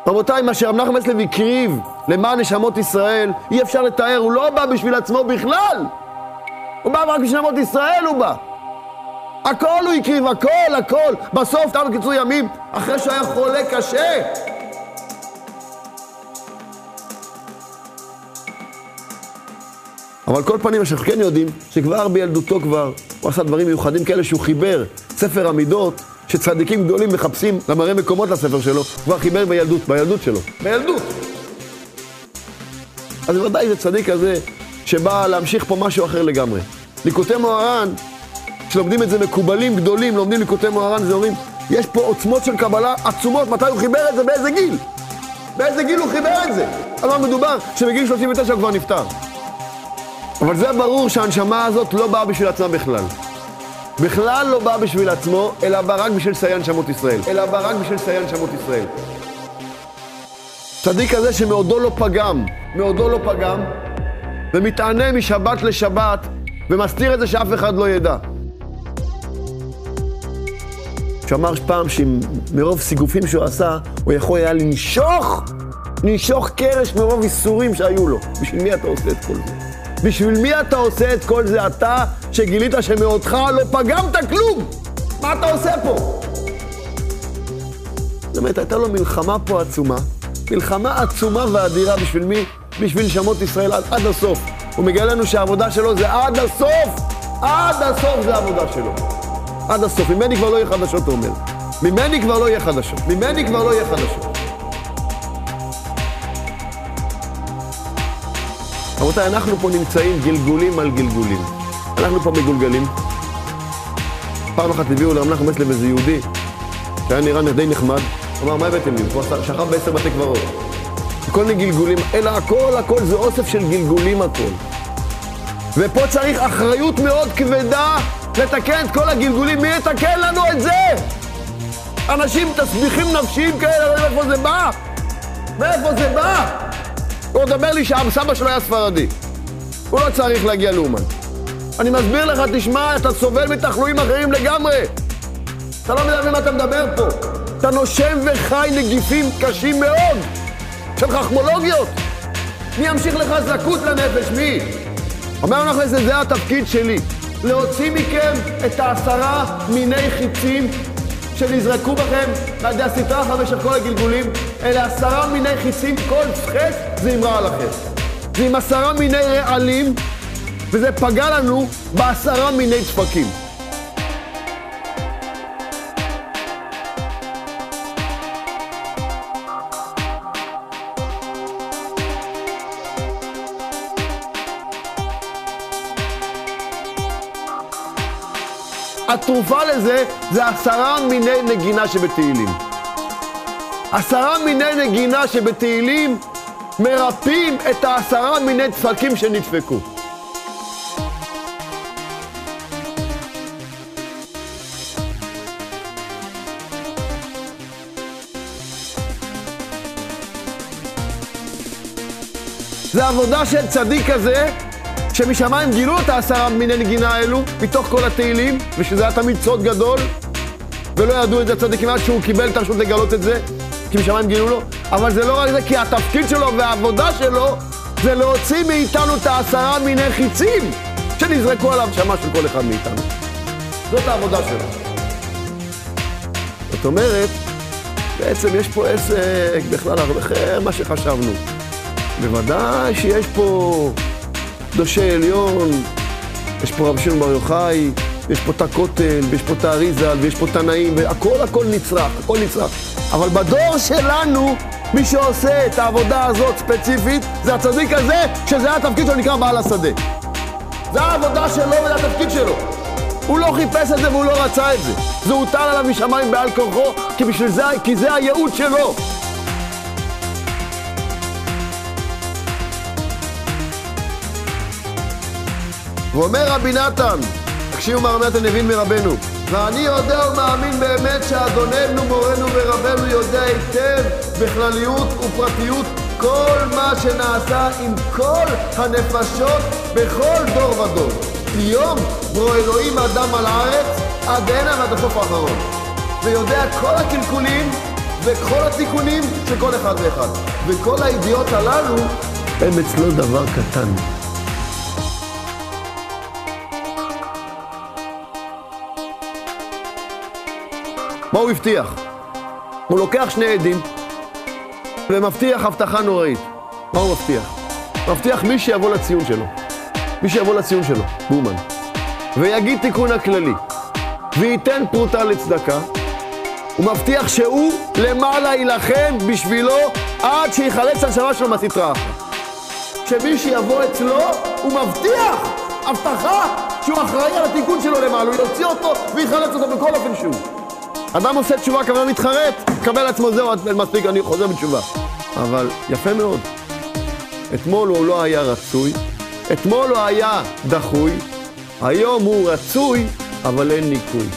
רבותיי, מה שרב נחמן ברסלב הקריב למען נשמות ישראל, אי אפשר לתאר, הוא לא בא בשביל עצמו בכלל. הוא בא רק בשביל נשמות ישראל, הוא בא. הכל הוא הקריב, הכל. בסוף, תם קיצור ימים, אחרי שהוא היה חולה קשה. אבל כל פנים, אנחנו כן יודעים שכבר בילדותו כבר, הוא עשה דברים מיוחדים כאלה שהוא חיבר ספר המידות, שצדיקים גדולים מחפשים למראה מקומות לספר שלו, כבר חיבר בילדות שלו. בילדות. אז בוודאי זה צדיק הזה שבא להמשיך פה משהו אחר לגמרי. ליקוטי מוהר"ן, כשלומדים את זה מקובלים גדולים, לומדים ליקוטי מוהר"ן, זה אומרים, יש פה עוצמות של קבלה עצומות, מתי הוא חיבר את זה, באיזה גיל? באיזה גיל הוא חיבר את זה? על מה מדובר? שבגיל 39 הוא כבר נפטר. אבל זה ברור שהנשמה הזאת לא באה בשביל עצמה בכלל. בכלל לא באה בשביל עצמו, אלא באה רק בשביל לסייע נשמות ישראל. צדיק הזה שמאודו לא פגם, ומתענה משבת לשבת, ומסתיר את זה שאף אחד לא ידע. שאמר פעם שמרוב סיגופים שהוא עשה, הוא יכול היה לנשוך קרש מרוב איסורים שהיו לו. בשביל מי אתה עושה את כל זה? בשביל מי אתה עושה את כל זה? אתה שגילית שמאודך לא פגמת כלום. מה אתה עושה פה? זאת אומרת, הייתה לו מלחמה פה עצומה. מלחמה עצומה ואדירה בשביל מי? בשביל נשמות ישראל עד הסוף. הוא מגלה לנו שהעבודה שלו זה עד הסוף. עד הסוף זה העבודה שלו. עד הסוף. ממני כבר לא יהיה חדשות, הוא אומר. ממני כבר לא יהיה חדשות. רבותיי, אנחנו פה נמצאים גלגולים על גלגולים. אנחנו פה מגולגלים. פעם אחת הביאו לרב נחמן ברסלב איזה יהודי, שהיה נראה די נחמד. הוא אמר, מה הבאתם לי? הוא שכב ב10 בתי קברות. כל מיני גלגולים, אלא הכל זה אוסף של גלגולים הכל. ופה צריך אחריות מאוד כבדה לתקן את כל הגלגולים. מי יתקן לנו את זה? אנשים תסביכים נפשיים כאלה, מאיפה זה בא? הוא מדבר לי שהסבא שלו היה ספרדי. הוא לא צריך להגיע לאומן. אני מסביר לך, תשמע, אתה סובל מתחלואים אחרים לגמרי. אתה לא מבין מה אתה מדבר פה. אתה נושם וחי נגיפים קשים מאוד של חכמולוגיות. מי ימשיך לך זכות לנפש? מי? אומר אנחנו, זה התפקיד שלי. להוציא מכם את 10 מיני חיצים שנזרקו בכם לידי הסטרה במשך כל הגלגולים. אלה 10 מיני חיצים, כל חץ זה אמרה על אחר. זה עם 10 מיני רעלים, וזה פגע לנו ב10 מיני דפקים. התרופה לזה זה 10 מיני נגינה שבתהילים. 10 מיני נגינה שבתהילים מרפאים את 10 מיני דפקים שנדפקו. זה עבודה של צדיק כזה, שמשמיים גילו את 10 מיני נגינה האלו, מתוך כל התהילים, ושזה היה תמיד סוד גדול, ולא ידעו את זה צדיקים עד שהוא קיבל את הרשות לגלות את זה, כי משמיים גילו לו. אבל זה לא רק זה, כי התפקיד שלו והעבודה שלו, זה להוציא מאיתנו את 10 מיני חיצים, שנזרקו עליו שמה של כל אחד מאיתנו. זאת העבודה שלו. זאת אומרת, בעצם יש פה עסק בכלל הרבה אחר מה שחשבנו. בוודאי שיש פה קדושי עליון, יש פה רב שמעון בר יוחאי, יש פה את הכותל, ויש פה את האריז"ל, ויש פה תנאים, והכל נצרך, הכל נצרך. אבל בדור שלנו, מי שעושה את העבודה הזאת ספציפית, זה הצדיק הזה, שזה התפקיד שלו נקרא בעל השדה. זה העבודה שלו וזה התפקיד שלו. הוא לא חיפש את זה והוא לא רצה את זה. זה הוטל עליו משמיים בעל כורחו, כי זה הייעוד שלו. ואומר רבי נתן, תקשיבו מה רבי נתן הבין מרבנו, ואני יודע ומאמין באמת שאדוננו, מורנו ורבנו יודע היטב בכלליות ופרטיות כל מה שנעשה עם כל הנפשות בכל דור ודור. מיום ברוא אלוהים אדם על הארץ עד הנה ועד הסוף האחרון. ויודע כל הקלקולים וכל התיקונים של כל אחד ואחד. וכל הידיעות הללו הם אצלו דבר קטן. מה הוא הבטיח? הוא לוקח שני עדים ומבטיח הבטחה נוראית. מה הוא מבטיח? הוא מבטיח מי שיבוא לציון שלו. מי שיבוא לציון שלו, בומן. ויגיד תיקון הכללי. וייתן פרוטה לצדקה. הוא מבטיח שהוא למעלה ילחם בשבילו עד שיחלץ הנשמה שלו מהסטרה אחת. שמי שיבוא אצלו, הוא מבטיח הבטחה שהוא אחראי על התיקון שלו למעלה. הוא יוציא אותו ויחלץ אותו בכל אופן שהוא. אדם עושה תשובה, כמובן מתחרט, קבל עצמו זהו, מספיק, אני חוזר בתשובה. אבל יפה מאוד. אתמול הוא לא היה רצוי, אתמול הוא היה דחוי, היום הוא רצוי, אבל אין ניקוי.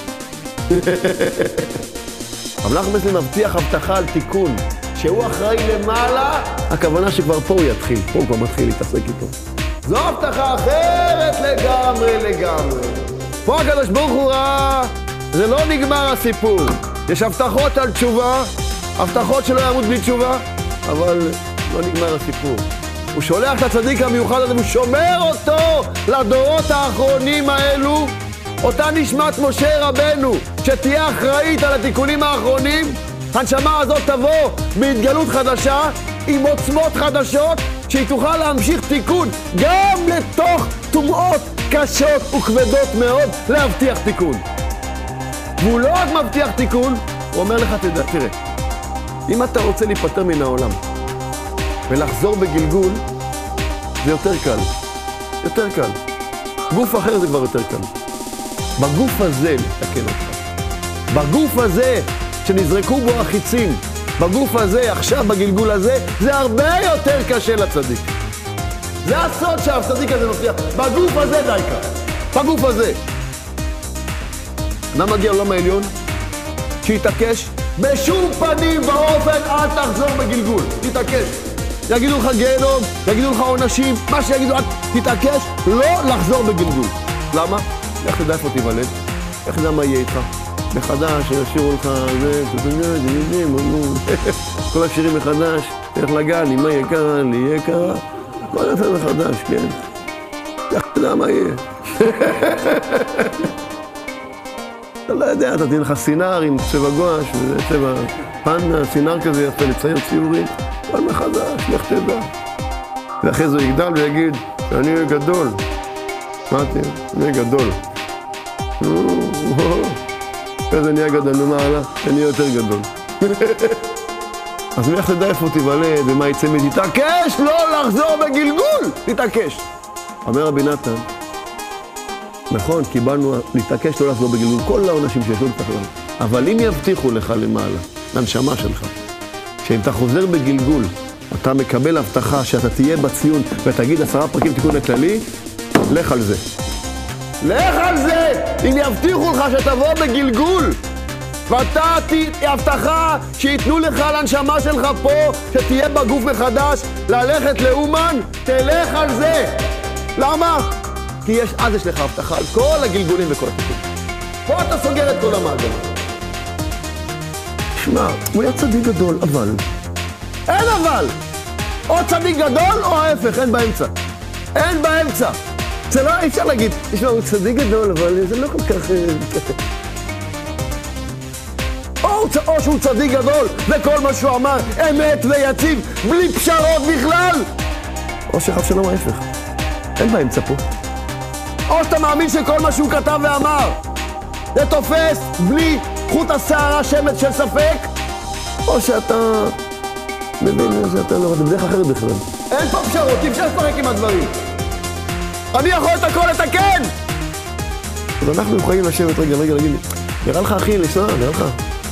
אבל אנחנו בעצם מבטיח הבטחה על תיקון, שהוא אחראי למעלה, הכוונה שכבר פה הוא יתחיל, פה הוא כבר מתחיל להתעסק איתו. זו הבטחה אחרת לגמרי. פה הקדוש ברוך הוא ראה, זה לא נגמר הסיפור. יש הבטחות על תשובה, הבטחות שלא ימות בלי תשובה, אבל לא נגמר הסיפור. הוא שולח את הצדיק המיוחד הזה, הוא שומר אותו לדורות האחרונים האלו, אותה נשמת משה רבנו, שתהיה אחראית על התיקונים האחרונים. הנשמה הזאת תבוא בהתגלות חדשה, עם עוצמות חדשות, שהיא תוכל להמשיך תיקון, גם לתוך טומאות קשות וכבדות מאוד, להבטיח תיקון. והוא לא רק מבטיח תיקון, הוא אומר לך, תראה, אם אתה רוצה להיפטר מן העולם ולחזור בגלגול, זה יותר קל. יותר קל. גוף אחר זה כבר יותר קל. בגוף הזה לתקן אותך. בגוף הזה שנזרקו בו החיצים, בגוף הזה, עכשיו בגלגול הזה, זה הרבה יותר קשה לצדיק. זה הסוד שהצדיק הזה מבטיח. בגוף הזה דייקה. בגוף הזה. מה מגיע לעולם העליון? שיתעקש בשום פנים ואופן אל תחזור בגלגול. תתעקש. יגידו לך גיהנום, יגידו לך עונשים, מה שיגידו, תתעקש לא לחזור בגלגול. למה? איך תדע איפה תיוולד? איך תדע מה יהיה איתך? מחדש, ישירו לך זה, כל השירים מחדש, תלך לגן, אם מה יהיה קרה, לי יהיה קרה, כל יפה מחדש, כן? איך תדע מה יהיה? אתה לא יודע, אתה תהיה לך סינר עם צבע גואש, צבע פנדה, סינר כזה יפה לצייר ציורים, כל מחדש, לך תדע. ואחרי זה הוא יגדל ויגיד, אני אהיה גדול. מה תהיה? אני אהיה גדול. אחרי זה נהיה גדול, למעלה, אני אהיה יותר גדול. אז מי איך תדע איפה תיוולד ומה יצא מזה? תתעקש לא לחזור בגלגול! תתעקש. אומר רבי נתן, נכון, קיבלנו להתעקש לא לחזור בגלגול, כל העונשים שיש לו לתחלם. אבל אם יבטיחו לך למעלה, לנשמה שלך, שאם אתה חוזר בגלגול, אתה מקבל הבטחה שאתה תהיה בציון ותגיד 10 פרקים תיקון הכללי, לך על זה. לך על זה! אם יבטיחו לך שתבוא בגלגול, ואתה הבטחה שיתנו לך לנשמה שלך פה, שתהיה בגוף מחדש, ללכת לאומן, תלך על זה. למה? כי אז יש לך הבטחה על כל הגלגולים וכל התיקונים. פה אתה סוגר את כל המעגל. שמע, הוא היה צדיק גדול, אבל... אין אבל! או צדיק גדול או ההפך, אין באמצע. אין באמצע. זה לא, אי אפשר להגיד, תשמע, הוא צדיק גדול, אבל זה לא כל כך... או שהוא צדיק גדול, וכל מה שהוא אמר אמת ויציב, בלי פשרות בכלל. או שחב שלום ההפך. אין באמצע פה. או שאתה מאמין שכל מה שהוא כתב ואמר זה תופס בלי חוט השערה שמץ של ספק, או שאתה מבין שאתה לא... זה בדרך אחרת בכלל. אין פה פשרות, אי אפשר לפרק עם הדברים. אני יכול את הכל לתקן! אז אנחנו יכולים לשבת רגע, להגיד לי, נראה לך אחי, לנסוע, נראה לך.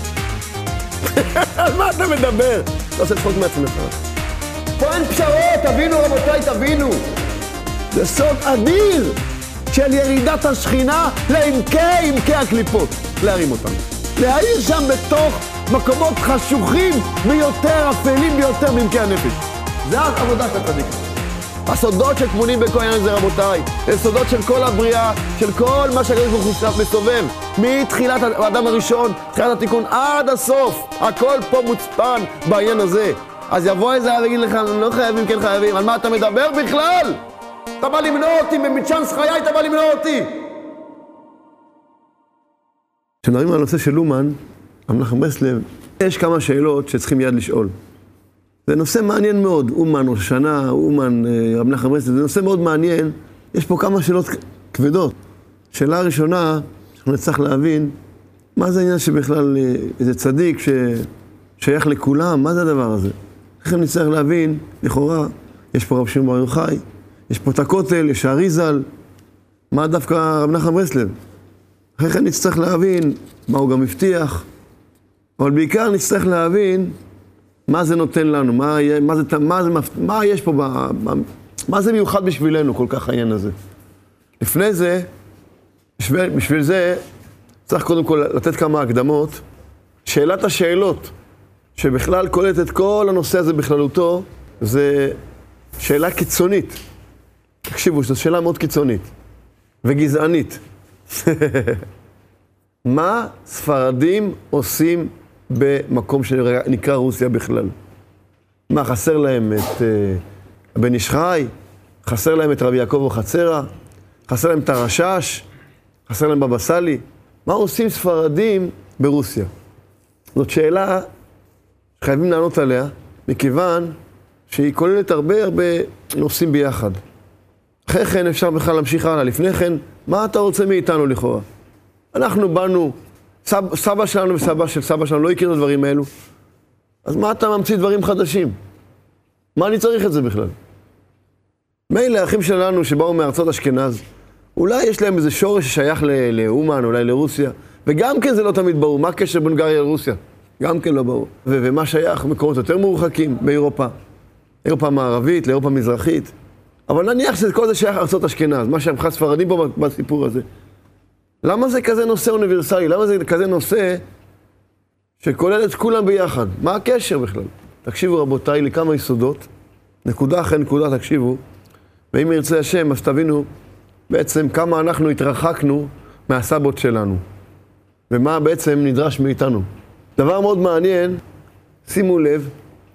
על מה אתה מדבר? אתה עושה צחוק מעצמך. פה אין פשרות, תבינו רבותיי, תבינו. זה סוד אדיר של ירידת השכינה לעמקי הקליפות. להרים אותם. להעיר שם בתוך מקומות חשוכים ביותר, אפלים ביותר מעמקי הנפש. זה העבודה של הצדיק. הסודות שטמונים בכל העניין הזה, רבותיי, זה סודות של כל הבריאה, של כל מה שהקדוש ברוך הוא מסובב, מתחילת האדם הראשון, תחילת התיקון עד הסוף, הכל פה מוצפן בעניין הזה. אז יבוא איזה ויגיד לך, לא חייבים, כן חייבים, על מה אתה מדבר בכלל? אתה בא למנוע אותי, במצ'אנס חיי אתה בא למנוע אותי. כשמדברים על הנושא של אומן, מנחם ברסלב, יש כמה שאלות שצריכים מיד לשאול. זה נושא מעניין מאוד, אומן ראש השנה, אומן רב מנחם ברסלב, זה נושא מאוד מעניין. יש פה כמה שאלות כבדות. שאלה הראשונה, אנחנו נצטרך להבין, מה זה העניין שבכלל איזה צדיק ששייך לכולם, מה זה הדבר הזה? איך נצטרך להבין, לכאורה, יש פה רב שמעון בר יוחאי, יש פה את הכותל, יש האריזל, מה דווקא רב מנחם ברסלב? אחרי כן נצטרך להבין מה הוא גם הבטיח, אבל בעיקר נצטרך להבין מה זה נותן לנו, מה יש פה, מה זה מיוחד בשבילנו כל כך העניין הזה. לפני זה, בשביל זה, צריך קודם כל לתת כמה הקדמות. שאלת השאלות, שבכלל קולט את כל הנושא הזה בכללותו, זה שאלה קיצונית. תקשיבו, זו שאלה מאוד קיצונית וגזענית. מה ספרדים עושים במקום שנקרא רוסיה בכלל? מה, חסר להם את בן איש חי? חסר להם את רבי יעקב אבוחצירא? חסר להם את הרשש? חסר להם בבא סאלי? מה עושים ספרדים ברוסיה? זאת שאלה שחייבים לענות עליה, מכיוון שהיא כוללת הרבה נושאים ביחד. אחרי כן אפשר בכלל להמשיך הלאה. לפני כן, מה אתה רוצה מאיתנו לכאורה? אנחנו באנו, סבא שלנו וסבא של סבא שלנו לא הכירו את הדברים האלו. אז מה אתה ממציא דברים חדשים? מה אני צריך את זה בכלל? מילא האחים שלנו שבאו מארצות אשכנז, אולי יש להם איזה שורש ששייך לאומן, אולי לרוסיה, וגם כן זה לא תמיד ברור. מה הקשר בין הונגריה לרוסיה? גם כן לא ברור. ומה שייך? מקומות יותר מרוחקים באירופה. אירופה מערבית, לאירופה מזרחית. אבל נניח שכל זה שייך ארצות אשכנז, מה שהם ספרדים פה בסיפור הזה. למה זה כזה נושא אוניברסלי? למה זה כזה נושא שכולל את כולם ביחד? מה הקשר בכלל? תקשיבו רבותיי לכמה יסודות, נקודה אחרי נקודה תקשיבו, ואם ירצה השם אז תבינו בעצם כמה אנחנו התרחקנו מהסבות שלנו, ומה בעצם נדרש מאיתנו. דבר מאוד מעניין, שימו לב,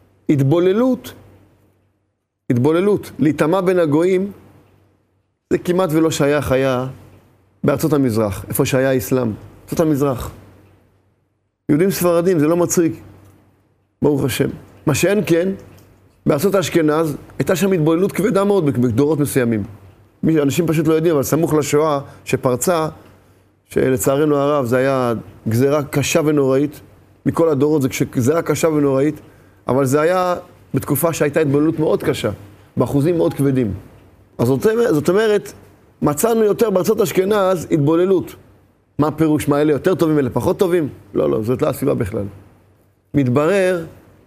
התבוללות, להיטמע בין הגויים, זה כמעט ולא שייך היה בארצות המזרח, איפה שהיה האסלאם, ארצות המזרח. יהודים ספרדים, זה לא מצחיק, ברוך השם. מה שאין כן, בארצות האשכנז, הייתה שם התבוללות כבדה מאוד בדורות מסוימים. אנשים פשוט לא יודעים, אבל סמוך לשואה שפרצה, שלצערנו הרב זה היה גזירה קשה ונוראית, מכל הדורות זה גזירה קשה ונוראית, אבל זה היה בתקופה שהייתה התבוללות מאוד קשה, באחוזים מאוד כבדים. אז זאת אומרת, מצאנו יותר בארצות אשכנז התבוללות. מה הפירוש? מה אלה יותר טובים, אלה פחות טובים? לא, זאת לא הסיבה בכלל. מתברר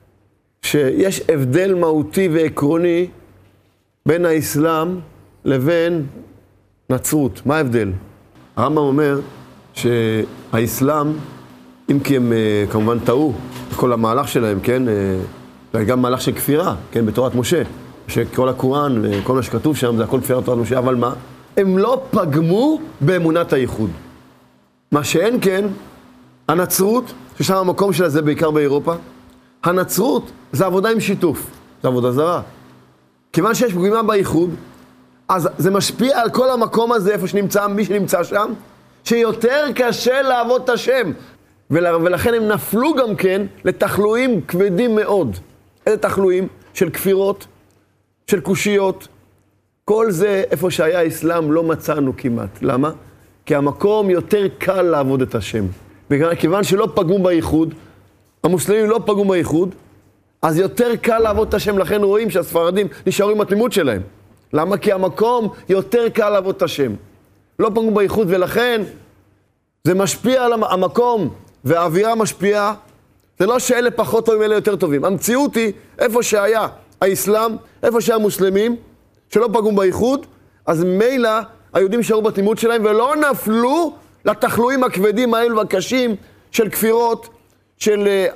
שיש הבדל מהותי ועקרוני בין האסלאם לבין נצרות. מה ההבדל? הרמב"ם אומר שהאסלאם, אם כי הם כמובן טעו בכל המהלך שלהם, כן? גם מהלך של כפירה, כן? בתורת משה. שכל הקוראן וכל מה שכתוב שם זה הכל כפירת תורת משה, אבל מה? הם לא פגמו באמונת הייחוד. מה שאין כן, הנצרות, ששם המקום שלה זה בעיקר באירופה, הנצרות זה עבודה עם שיתוף, זה עבודה זרה. כיוון שיש פגימה בייחוד, אז זה משפיע על כל המקום הזה, איפה שנמצא, מי שנמצא שם, שיותר קשה לעבוד את השם. ולכן הם נפלו גם כן לתחלואים כבדים מאוד. איזה תחלואים? של כפירות, של קושיות. כל זה, איפה שהיה האסלאם, לא מצאנו כמעט. למה? כי המקום יותר קל לעבוד את השם. וכיוון שלא פגמו בייחוד, המוסלמים לא פגמו בייחוד, אז יותר קל לעבוד את השם. לכן רואים שהספרדים נשארו עם התמימות שלהם. למה? כי המקום יותר קל לעבוד את השם. לא פגמו בייחוד, ולכן זה משפיע על המקום, והאווירה משפיעה. זה לא שאלה פחות טובים, אלה יותר טובים. המציאות היא, איפה שהיה האסלאם, איפה שהיה המוסלמים, שלא פגעו בייחוד, אז מילא היהודים נשארו בתמימות שלהם ולא נפלו לתחלואים הכבדים האלו והקשים של כפירות, של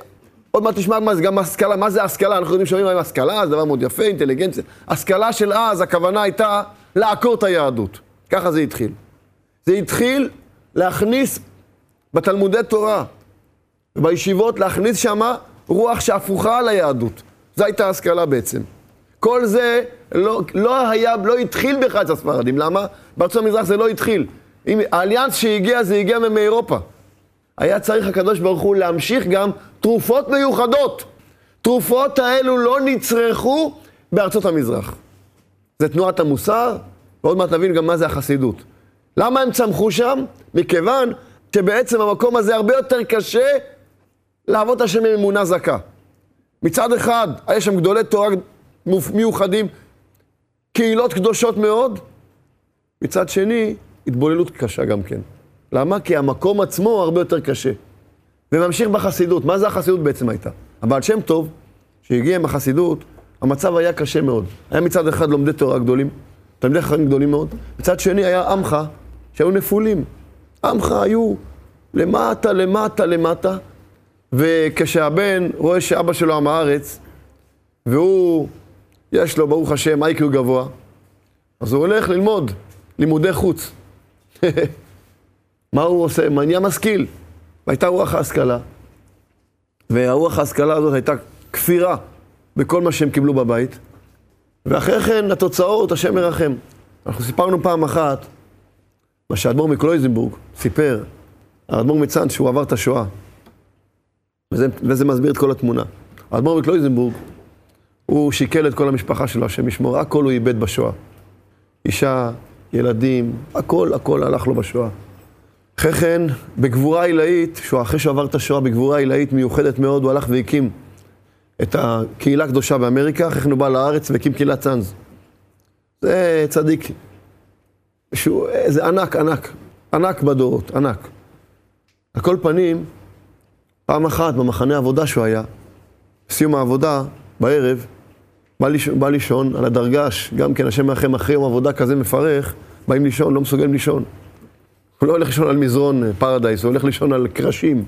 עוד מעט תשמע מה זה גם השכלה, מה זה השכלה? אנחנו יודעים שאומרים מה השכלה, זה דבר מאוד יפה, אינטליגנציה. השכלה של אז, הכוונה הייתה לעקור את היהדות. ככה זה התחיל. זה התחיל להכניס בתלמודי תורה, בישיבות, להכניס שמה רוח שהפוכה על היהדות. זו הייתה ההשכלה בעצם. כל זה לא התחיל בכלל את הספרדים. למה? בארצות המזרח זה לא התחיל. האליאנס שהגיע, זה הגיע מאירופה. היה צריך הקדוש ברוך הוא להמשיך גם תרופות מיוחדות. תרופות האלו לא נצרכו בארצות המזרח. זה תנועת המוסר, ועוד מעט נבין גם מה זה החסידות. למה הם צמחו שם? מכיוון שבעצם המקום הזה הרבה יותר קשה לעבוד השם עם אמונה זכה. מצד אחד, יש שם גדולי תורה מיוחדים, קהילות קדושות מאוד. מצד שני, התבוללות קשה גם כן. למה? כי המקום עצמו הרבה יותר קשה. וממשיך בחסידות. מה זה החסידות בעצם הייתה? הבעל שם טוב, שהגיע עם החסידות, המצב היה קשה מאוד. היה מצד אחד לומדי תורה גדולים, תלמידי חכמים גדולים מאוד. מצד שני היה עמך, שהיו נפולים. עמך היו למטה, למטה, למטה. וכשהבן רואה שאבא שלו עם הארץ, והוא, יש לו ברוך השם איי-קיו גבוה, אז הוא הולך ללמוד לימודי חוץ. מה הוא עושה? נהיה משכיל. והייתה רוח ההשכלה. והרוח ההשכלה הזאת הייתה כפירה בכל מה שהם קיבלו בבית. ואחרי כן התוצאות, השם מרחם. אנחנו סיפרנו פעם אחת, מה שהאדמו"ר מקלויזנבורג סיפר, האדמו"ר מצאנז שהוא עבר את השואה. וזה מסביר את כל התמונה. האדמו"ר מקלויזנבורג, הוא שיקל את כל המשפחה שלו, השם ישמור, הכל הוא איבד בשואה. אישה, ילדים, הכל הלך לו בשואה. אחרי כן, בגבורה עילאית, אחרי שהוא עבר את השואה, בגבורה עילאית מיוחדת מאוד, הוא הלך והקים את הקהילה הקדושה באמריקה, אחרי כן הוא בא לארץ והקים קהילת צאנז. זה צדיק. זה ענק בדורות, ענק. על כל פנים, פעם אחת במחנה העבודה שהוא היה, בסיום העבודה, בערב, בא לישון על הדרגש, גם כן השם מרחם אחרי יום עבודה כזה מפרך, באים לישון, לא מסוגלים לישון. הוא לא הולך לישון על מזרון פרדייס, הוא הולך לישון על קרשים.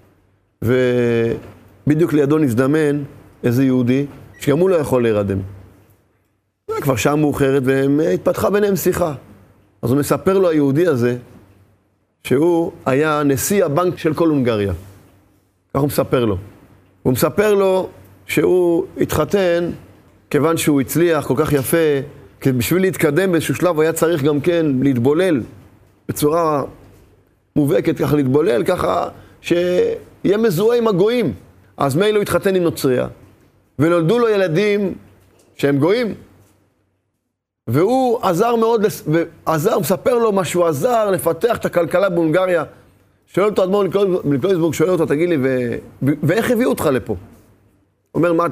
ובדיוק לידו נזדמן איזה יהודי, שגם הוא לא יכול להירדם. כבר שעה מאוחרת, והתפתחה ביניהם שיחה. אז הוא מספר לו היהודי הזה, שהוא היה נשיא הבנק של כל הונגריה. כך הוא מספר לו. הוא מספר לו שהוא התחתן, כיוון שהוא הצליח כל כך יפה, כי בשביל להתקדם באיזשהו שלב הוא היה צריך גם כן להתבולל, בצורה מובהקת ככה להתבולל, ככה שיהיה מזוהה עם הגויים. אז מילא הוא התחתן עם נוצריה, ונולדו לו ילדים שהם גויים, והוא עזר מאוד, הוא מספר לו מה שהוא עזר לפתח את הכלכלה בהונגריה. שואל אותו אדמו"ר מקלויזנבורג, שואל אותו, תגיד לי, ואיך הביאו אותך לפה? הוא אומר, מה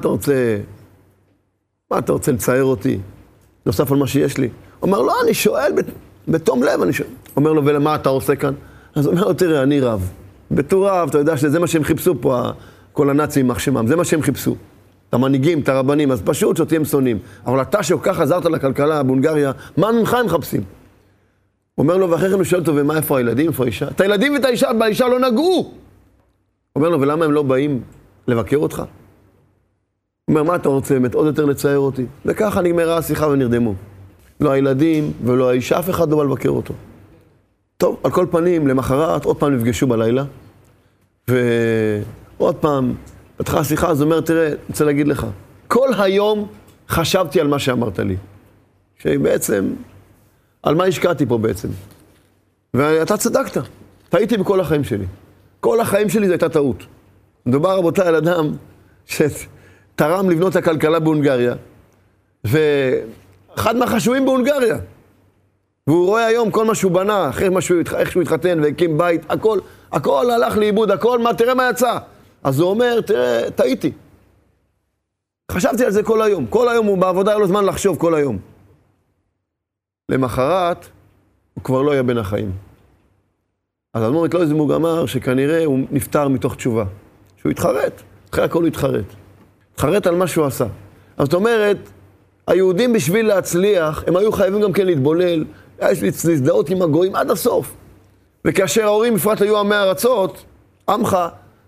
אתה רוצה לצייר אותי? נוסף על מה שיש לי. הוא אומר, לא, אני שואל בתום לב, אני שואל. הוא אומר לו, ולמה אתה עושה כאן? אז הוא אומר לו, תראה, אני רב. בתור רב, אתה יודע שזה מה שהם חיפשו פה, כל הנאצים מחשמם, זה מה שהם חיפשו. את המנהיגים, את הרבנים, אז פשוט שאותי הם שונאים. אבל אתה שכל כך עזרת לכלכלה בהונגריה, מה ממך הם מחפשים? הוא אומר לו, ואחרי כן הוא שואל אותו, ומה, איפה הילדים, איפה האישה? את הילדים ואת האישה, באישה לא נגעו. הוא אומר לו, ולמה הם לא באים לבקר אותך? הוא אומר, מה אתה רוצה באמת, עוד יותר לצייר אותי? וככה נגמרה השיחה ונרדמו. לא הילדים ולא האישה, אף אחד לא בא לבקר אותו. טוב, על כל פנים, למחרת, עוד פעם נפגשו בלילה, ועוד פעם, פתחה השיחה, אז הוא אומר, תראה, אני רוצה להגיד לך, כל היום חשבתי על מה שאמרת לי. שבעצם, על מה השקעתי פה בעצם. ואתה צדקת, טעיתי בכל החיים שלי. כל החיים שלי זו הייתה טעות. מדובר רבותיי על אדם שתרם לבנות את הכלכלה בהונגריה, ואחד מהחשובים בהונגריה. והוא רואה היום כל מה שהוא בנה, איך שהוא התחתן והקים בית, הכל הלך לאיבוד, תראה מה יצא. אז הוא אומר, תראה, טעיתי. חשבתי על זה כל היום. כל היום הוא בעבודה, היה לו זמן לחשוב כל היום. למחרת, הוא כבר לא היה בין החיים. אז האדמו"ר מקלויזנבורג אמר שכנראה הוא נפטר מתוך תשובה. שהוא התחרט, אחרי הכל הוא התחרט. התחרט על מה שהוא עשה. אז זאת אומרת, היהודים בשביל להצליח, הם היו חייבים גם כן להתבולל, יש להזדהות עם הגויים עד הסוף. וכאשר ההורים בפרט היו עמי ארצות, עמך,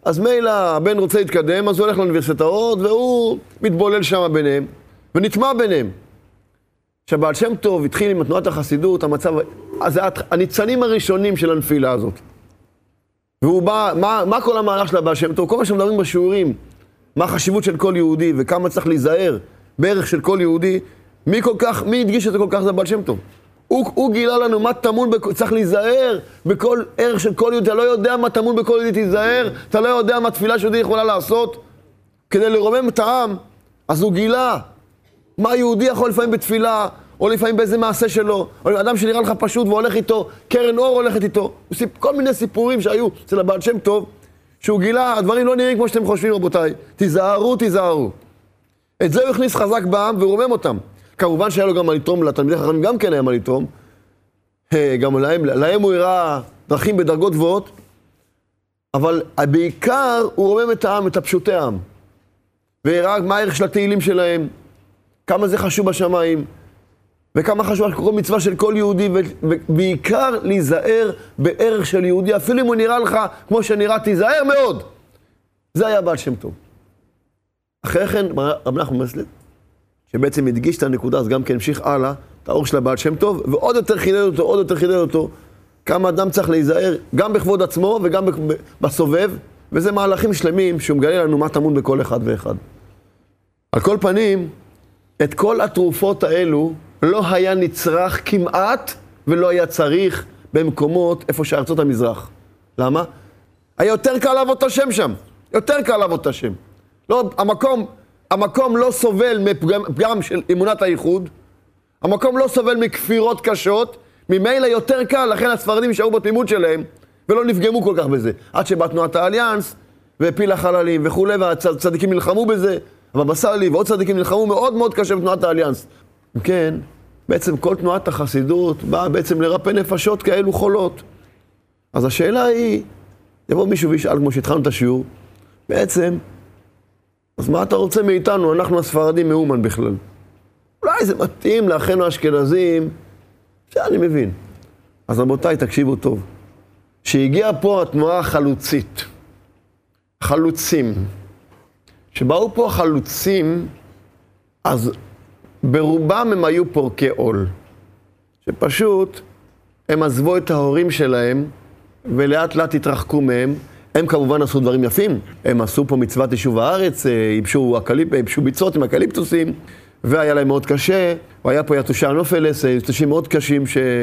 אז מילא הבן רוצה להתקדם, אז הוא הולך לאוניברסיטאות, והוא מתבולל שם ביניהם, ונטמע ביניהם. שבעל שם טוב התחיל עם תנועת החסידות, המצב, אז זה הניצנים הראשונים של הנפילה הזאת. והוא בא, מה כל המהלך של הבעל שם טוב? כל מה שמדברים בשיעורים, מה החשיבות של כל יהודי, וכמה צריך להיזהר בערך של כל יהודי, מי הדגיש את זה כל כך? זה הבעל שם טוב. הוא גילה לנו מה טמון, צריך להיזהר בכל ערך של כל יהודי. אתה לא יודע מה טמון בכל יהודי, תיזהר. אתה לא יודע מה תפילה שיהודי יכולה לעשות כדי לרומם את העם. אז הוא גילה מה יהודי יכול לפעמים בתפילה, או לפעמים באיזה מעשה שלו, או אדם שנראה לך פשוט והולך איתו, קרן אור הולכת איתו. כל מיני סיפורים שהיו אצל הבעל שם טוב, שהוא גילה, הדברים לא נראים כמו שאתם חושבים, רבותיי. תיזהרו. את זה הוא הכניס חזק בעם ורומם אותם. כמובן שהיה לו גם מה לתרום, לתלמידי חכמים גם כן היה מה לתרום. גם להם הוא הראה דרכים בדרגות גבוהות, אבל בעיקר הוא רומם את העם, את הפשוטי העם. והראה מה הערך של התהילים שלהם, כמה זה חשוב בשמיים, וכמה חשוב כל מצווה של כל יהודי, ובעיקר להיזהר בערך של יהודי, אפילו אם הוא נראה לך כמו שנראה, תיזהר מאוד. זה היה בעל שם טוב. אחרי כן, רב נחמן מסלב, שבעצם הדגיש את הנקודה, אז גם כן המשיך הלאה, את האור של הבעל שם טוב, ועוד יותר חידד אותו, כמה אדם צריך להיזהר, גם בכבוד עצמו וגם בסובב, וזה מהלכים שלמים שהוא מגלה לנו מה טמון בכל אחד ואחד. על כל פנים, את כל התרופות האלו לא היה נצרך כמעט, ולא היה צריך במקומות איפה שארצות המזרח. למה? היה יותר קל לעבוד את השם שם, לא, המקום לא סובל מפגם של אמונת הייחוד, המקום לא סובל מכפירות קשות, ממילא יותר קל, לכן הספרדים נשארו בתמימות שלהם, ולא נפגמו כל כך בזה. עד שבא תנועת האליאנס, והפיל החללים וכו', והצדיקים נלחמו בזה, הבבא סאלי ועוד צדיקים נלחמו מאוד מאוד קשה בתנועת האליאנס. כן, בעצם כל תנועת החסידות באה בעצם לרפא נפשות כאלו חולות. אז השאלה היא, יבוא מישהו וישאל כמו שהתחלנו את השיעור, בעצם, אז מה אתה רוצה מאיתנו? אנחנו הספרדים מאומן בכלל. אולי זה מתאים לאחינו האשכנזים, שאני מבין. אז רבותיי, תקשיבו טוב. שהגיעה פה התנועה החלוצית, חלוצים, שבאו פה חלוצים, אז ברובם הם היו פורקי עול, שפשוט הם עזבו את ההורים שלהם, ולאט לאט התרחקו מהם. הם כמובן עשו דברים יפים, הם עשו פה מצוות יישוב הארץ, ייבשו ביצות עם אקליפטוסים, והיה להם מאוד קשה, והיה פה יתושי הנופלס, יתושים מאוד קשים,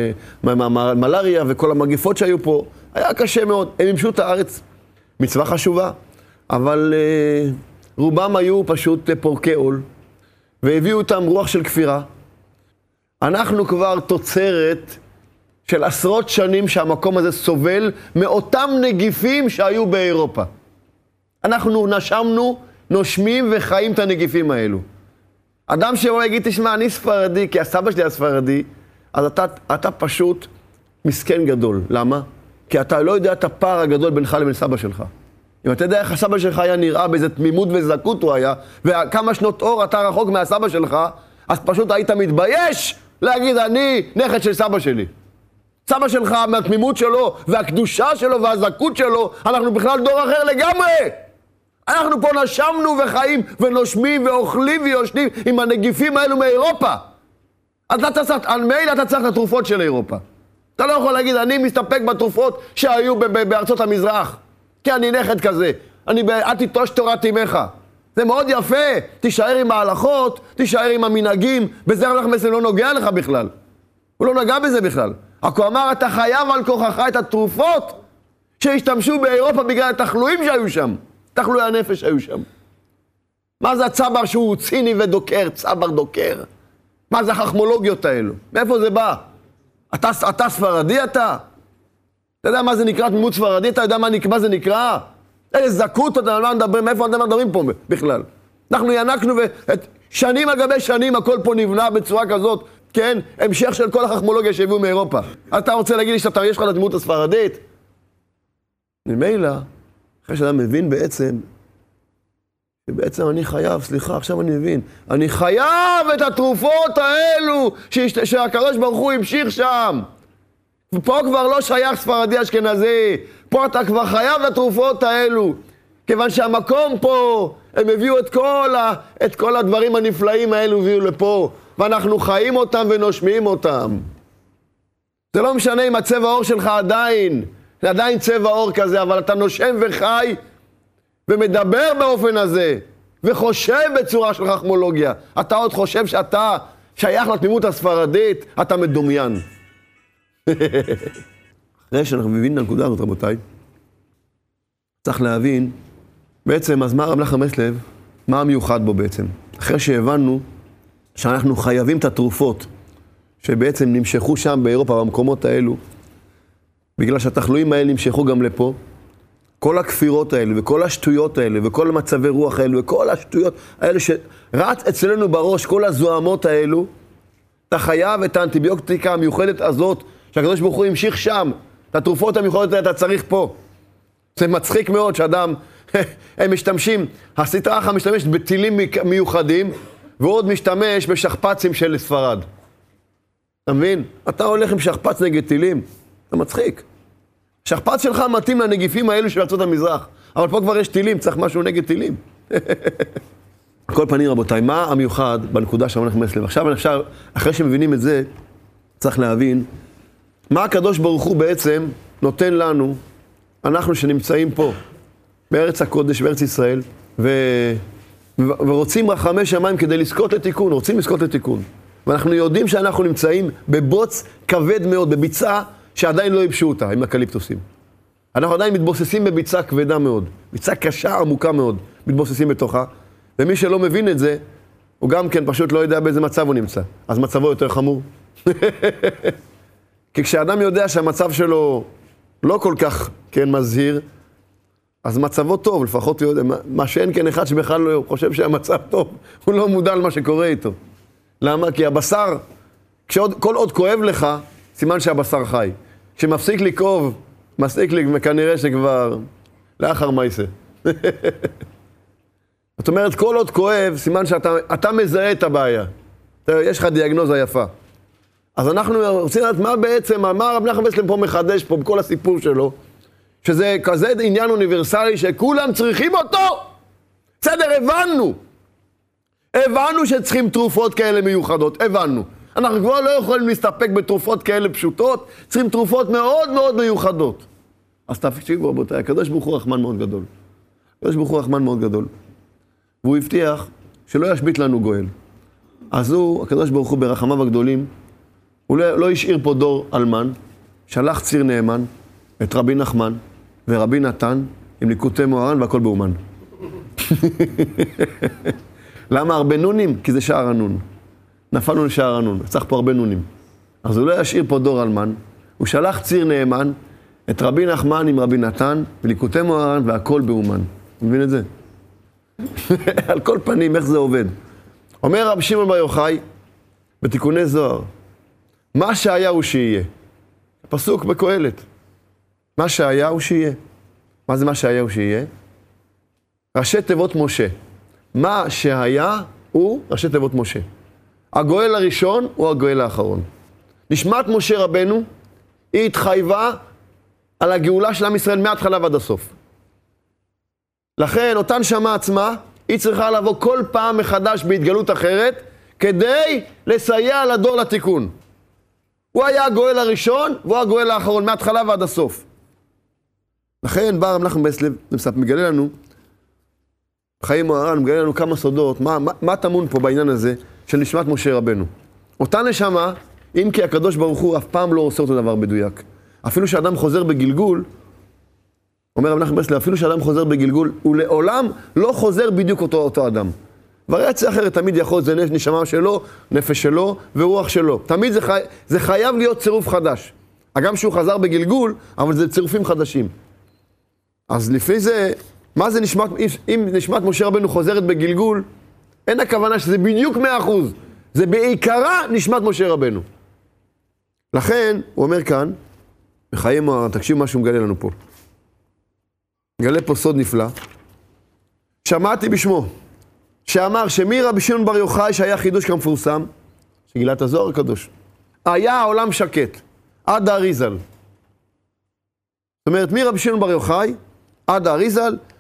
מלריה וכל המגפות שהיו פה, היה קשה מאוד, הם ייבשו את הארץ, מצווה חשובה, אבל רובם היו פשוט פורקי עול, והביאו אותם רוח של כפירה. אנחנו כבר תוצרת של עשרות שנים שהמקום הזה סובל מאותם נגיפים שהיו באירופה. אנחנו נשמנו, נושמים וחיים את הנגיפים האלו. אדם שאולי יגיד, תשמע, אני ספרדי, כי הסבא שלי היה ספרדי, אז אתה פשוט מסכן גדול. למה? כי אתה לא יודע את הפער הגדול בינך לבין סבא שלך. אם אתה יודע איך הסבא שלך היה נראה, באיזה תמימות וזכות הוא היה, וכמה שנות אור אתה רחוק מהסבא שלך, אז פשוט היית מתבייש להגיד, אני נכד של סבא שלי. סבא שלך, מהתמימות שלו, והקדושה שלו, והזכות שלו, אנחנו בכלל דור אחר לגמרי. אנחנו פה נשמנו וחיים, ונושמים, ואוכלים ויושנים עם הנגיפים האלו מאירופה. אז מילא אתה צריך את התרופות של אירופה. אתה לא יכול להגיד, אני מסתפק בתרופות שהיו בארצות המזרח. כי אני נכד כזה. אל תיטוש תורת אמך. זה מאוד יפה. תישאר עם ההלכות, תישאר עם המנהגים, בזה אנחנו מסוים לא נוגע לך בכלל. הוא לא נגע בזה בכלל. רק הוא אמר, אתה חייב על כוחך את התרופות שהשתמשו באירופה בגלל התחלואים שהיו שם. תחלואי הנפש שהיו שם. מה זה הצבר שהוא ציני ודוקר, צבר דוקר? מה זה החכמולוגיות האלו? מאיפה זה בא? אתה ספרדי אתה? אתה יודע מה זה נקרא תמימות ספרדי? אתה יודע מה זה נקרא? איזה זכות, אתה יודע מדברים, מאיפה אתם מדברים פה בכלל? אנחנו ינקנו שנים על גבי שנים הכל פה נבנה בצורה כזאת, כן? המשך של כל החכמולוגיה שהביאו מאירופה. אתה רוצה להגיד לי שיש לך את התמימות הספרדית? ממילא, אחרי שאתה מבין שבעצם אני חייב, סליחה, עכשיו אני מבין, אני חייב את התרופות האלו שהקדוש ברוך הוא המשיך שם. ופה כבר לא שייך ספרדי אשכנזי, פה אתה כבר חייב את התרופות האלו. כיוון שהמקום פה, הם הביאו את כל הדברים הנפלאים האלו, הביאו לפה, ואנחנו חיים אותם ונושמים אותם. זה לא משנה אם הצבע העור שלך עדיין צבע עור כזה, אבל אתה נושם וחי, ומדבר באופן הזה, וחושב בצורה של חכמולוגיה. אתה עוד חושב שאתה שייך לתמימות הספרדית, אתה מדומיין. אחרי שאנחנו מבינים את הנקודה הזאת, רבותיי, צריך להבין, בעצם, אז מה רב נחמן ברסלב, מה המיוחד בו בעצם? אחרי שהבנו שאנחנו חייבים את התרופות, שבעצם נמשכו שם באירופה, במקומות האלו, בגלל שהתחלואים האלה נמשכו גם לפה, כל הכפירות האלה, וכל השטויות האלה, וכל המצבי רוח האלה, וכל השטויות האלה שרץ אצלנו בראש, כל הזוהמות האלו, אתה חייב את האנטיביוטיקה המיוחדת הזאת, שהקדוש ברוך הוא המשיך שם, את התרופות המיוחדות האלה אתה צריך פה. זה מצחיק מאוד שאדם, הם משתמשים, הסטרה אחת משתמשת בטילים מיוחדים, ועוד משתמש בשכפצים של ספרד. אתה מבין? אתה הולך עם שכפץ נגד טילים, זה מצחיק. שכפץ שלך מתאים לנגיפים האלו של ארצות המזרח, אבל פה כבר יש טילים, צריך משהו נגד טילים. על כל פנים רבותיי, מה המיוחד בנקודה של רב נחמן ברסלב? עכשיו, אחרי שמבינים את זה, צריך להבין, מה הקדוש ברוך הוא בעצם נותן לנו, אנחנו שנמצאים פה, בארץ הקודש, בארץ ישראל, ורוצים רחמי שמיים כדי לזכות לתיקון, רוצים לזכות לתיקון. ואנחנו יודעים שאנחנו נמצאים בבוץ כבד מאוד, בביצה שעדיין לא ייבשו אותה, עם הקליפטוסים. אנחנו עדיין מתבוססים בביצה כבדה מאוד, ביצה קשה, עמוקה מאוד, מתבוססים בתוכה, ומי שלא מבין את זה, הוא גם כן פשוט לא יודע באיזה מצב הוא נמצא, אז מצבו יותר חמור. כי כשאדם יודע שהמצב שלו לא כל כך כן מזהיר, אז מצבו טוב, לפחות הוא יודע, מה שאין כן אחד שבכלל לא חושב שהמצב טוב, הוא לא מודע על מה שקורה איתו. למה? כי הבשר, כל עוד כואב לך, סימן שהבשר חי. כשמפסיק לכאוב, כנראה שכבר לאחר מייסה. זאת אומרת, כל עוד כואב, סימן שאתה מזהה את הבעיה. יש לך דיאגנוזה יפה. אז אנחנו רוצים לדעת מה בעצם, מה רב נחמן ברסלב פה מחדש פה בכל הסיפור שלו, שזה כזה עניין אוניברסלי שכולם צריכים אותו. בסדר, הבנו שצריכים תרופות כאלה מיוחדות, הבנו. אנחנו כבר לא יכולים להסתפק בתרופות כאלה פשוטות, צריכים תרופות מאוד מאוד מיוחדות. אז תקשיבו רבותיי, הקדוש ברוך הוא רחמן מאוד גדול. הקדוש ברוך הוא רחמן מאוד גדול. והוא הבטיח שלא ישבית לנו גואל. אז הקדוש ברוך הוא ברחמיו הגדולים, הוא לא השאיר פה דור אלמן, שלח ציר נאמן, את רבי נחמן ורבי נתן, עם ליקוטי מוהר"ן והכל באומן. למה הרבה נונים? כי זה שער הנון. נפלנו לשער הנון, צריך פה הרבה נונים. אז הוא לא ישאיר פה דור אלמן, הוא שלח ציר נאמן, את רבי נחמן עם רבי נתן, וליקוטי מוהר"ן והכל באומן. אתה מבין את זה? על כל פנים, איך זה עובד? אומר רב שמעון בר יוחאי, בתיקוני זוהר, מה שהיה הוא שיהיה. הפסוק בקהלת. מה שהיה הוא שיהיה. מה זה מה שהיה הוא שיהיה? ראשי תיבות משה. מה שהיה הוא ראשי תיבות משה. הגואל הראשון הוא הגואל האחרון. נשמת משה רבנו, היא התחייבה על הגאולה של עם ישראל מההתחלה ועד הסוף. לכן, אותה נשמה עצמה, היא צריכה לבוא כל פעם מחדש בהתגלות אחרת, כדי לסייע לדור לתיקון. הוא היה הגואל הראשון, והוא הגואל האחרון, מההתחלה ועד הסוף. לכן, בא רב נחמן ברסלב, מגלה לנו, חיים מוהר"ן, מגלה לנו כמה סודות, מה טמון פה בעניין הזה של נשמת משה רבנו. אותה נשמה, אם כי הקדוש ברוך הוא אף פעם לא עושה אותו דבר בדויק. אפילו שאדם חוזר בגלגול, אומר רב נחמן ברסלב, אפילו שאדם חוזר בגלגול, הוא לעולם לא חוזר בדיוק אותו אדם. וריאציה אחרת תמיד יכול, זה נשמה שלו, נפש שלו ורוח שלו. תמיד זה חייב להיות צירוף חדש. הגם שהוא חזר בגלגול, אבל זה צירופים חדשים. אז לפי זה, מה זה נשמת, אם נשמת משה רבנו חוזרת בגלגול, אין הכוונה שזה בדיוק 100%. זה בעיקרה נשמת משה רבנו. לכן, הוא אומר כאן, בחיי מוהר"ן, תקשיב מה שהוא מגלה לנו פה. מגלה פה סוד נפלא. שמעתי בשמו, שאמר שמרבי שמעון בר יוחאי שהיה חידוש כמפורסם, שגילה את הזוהר הקדוש, היה העולם שקט, עד האריזל. זאת אומרת, מרבי שמעון בר יוחאי, עד האריזל,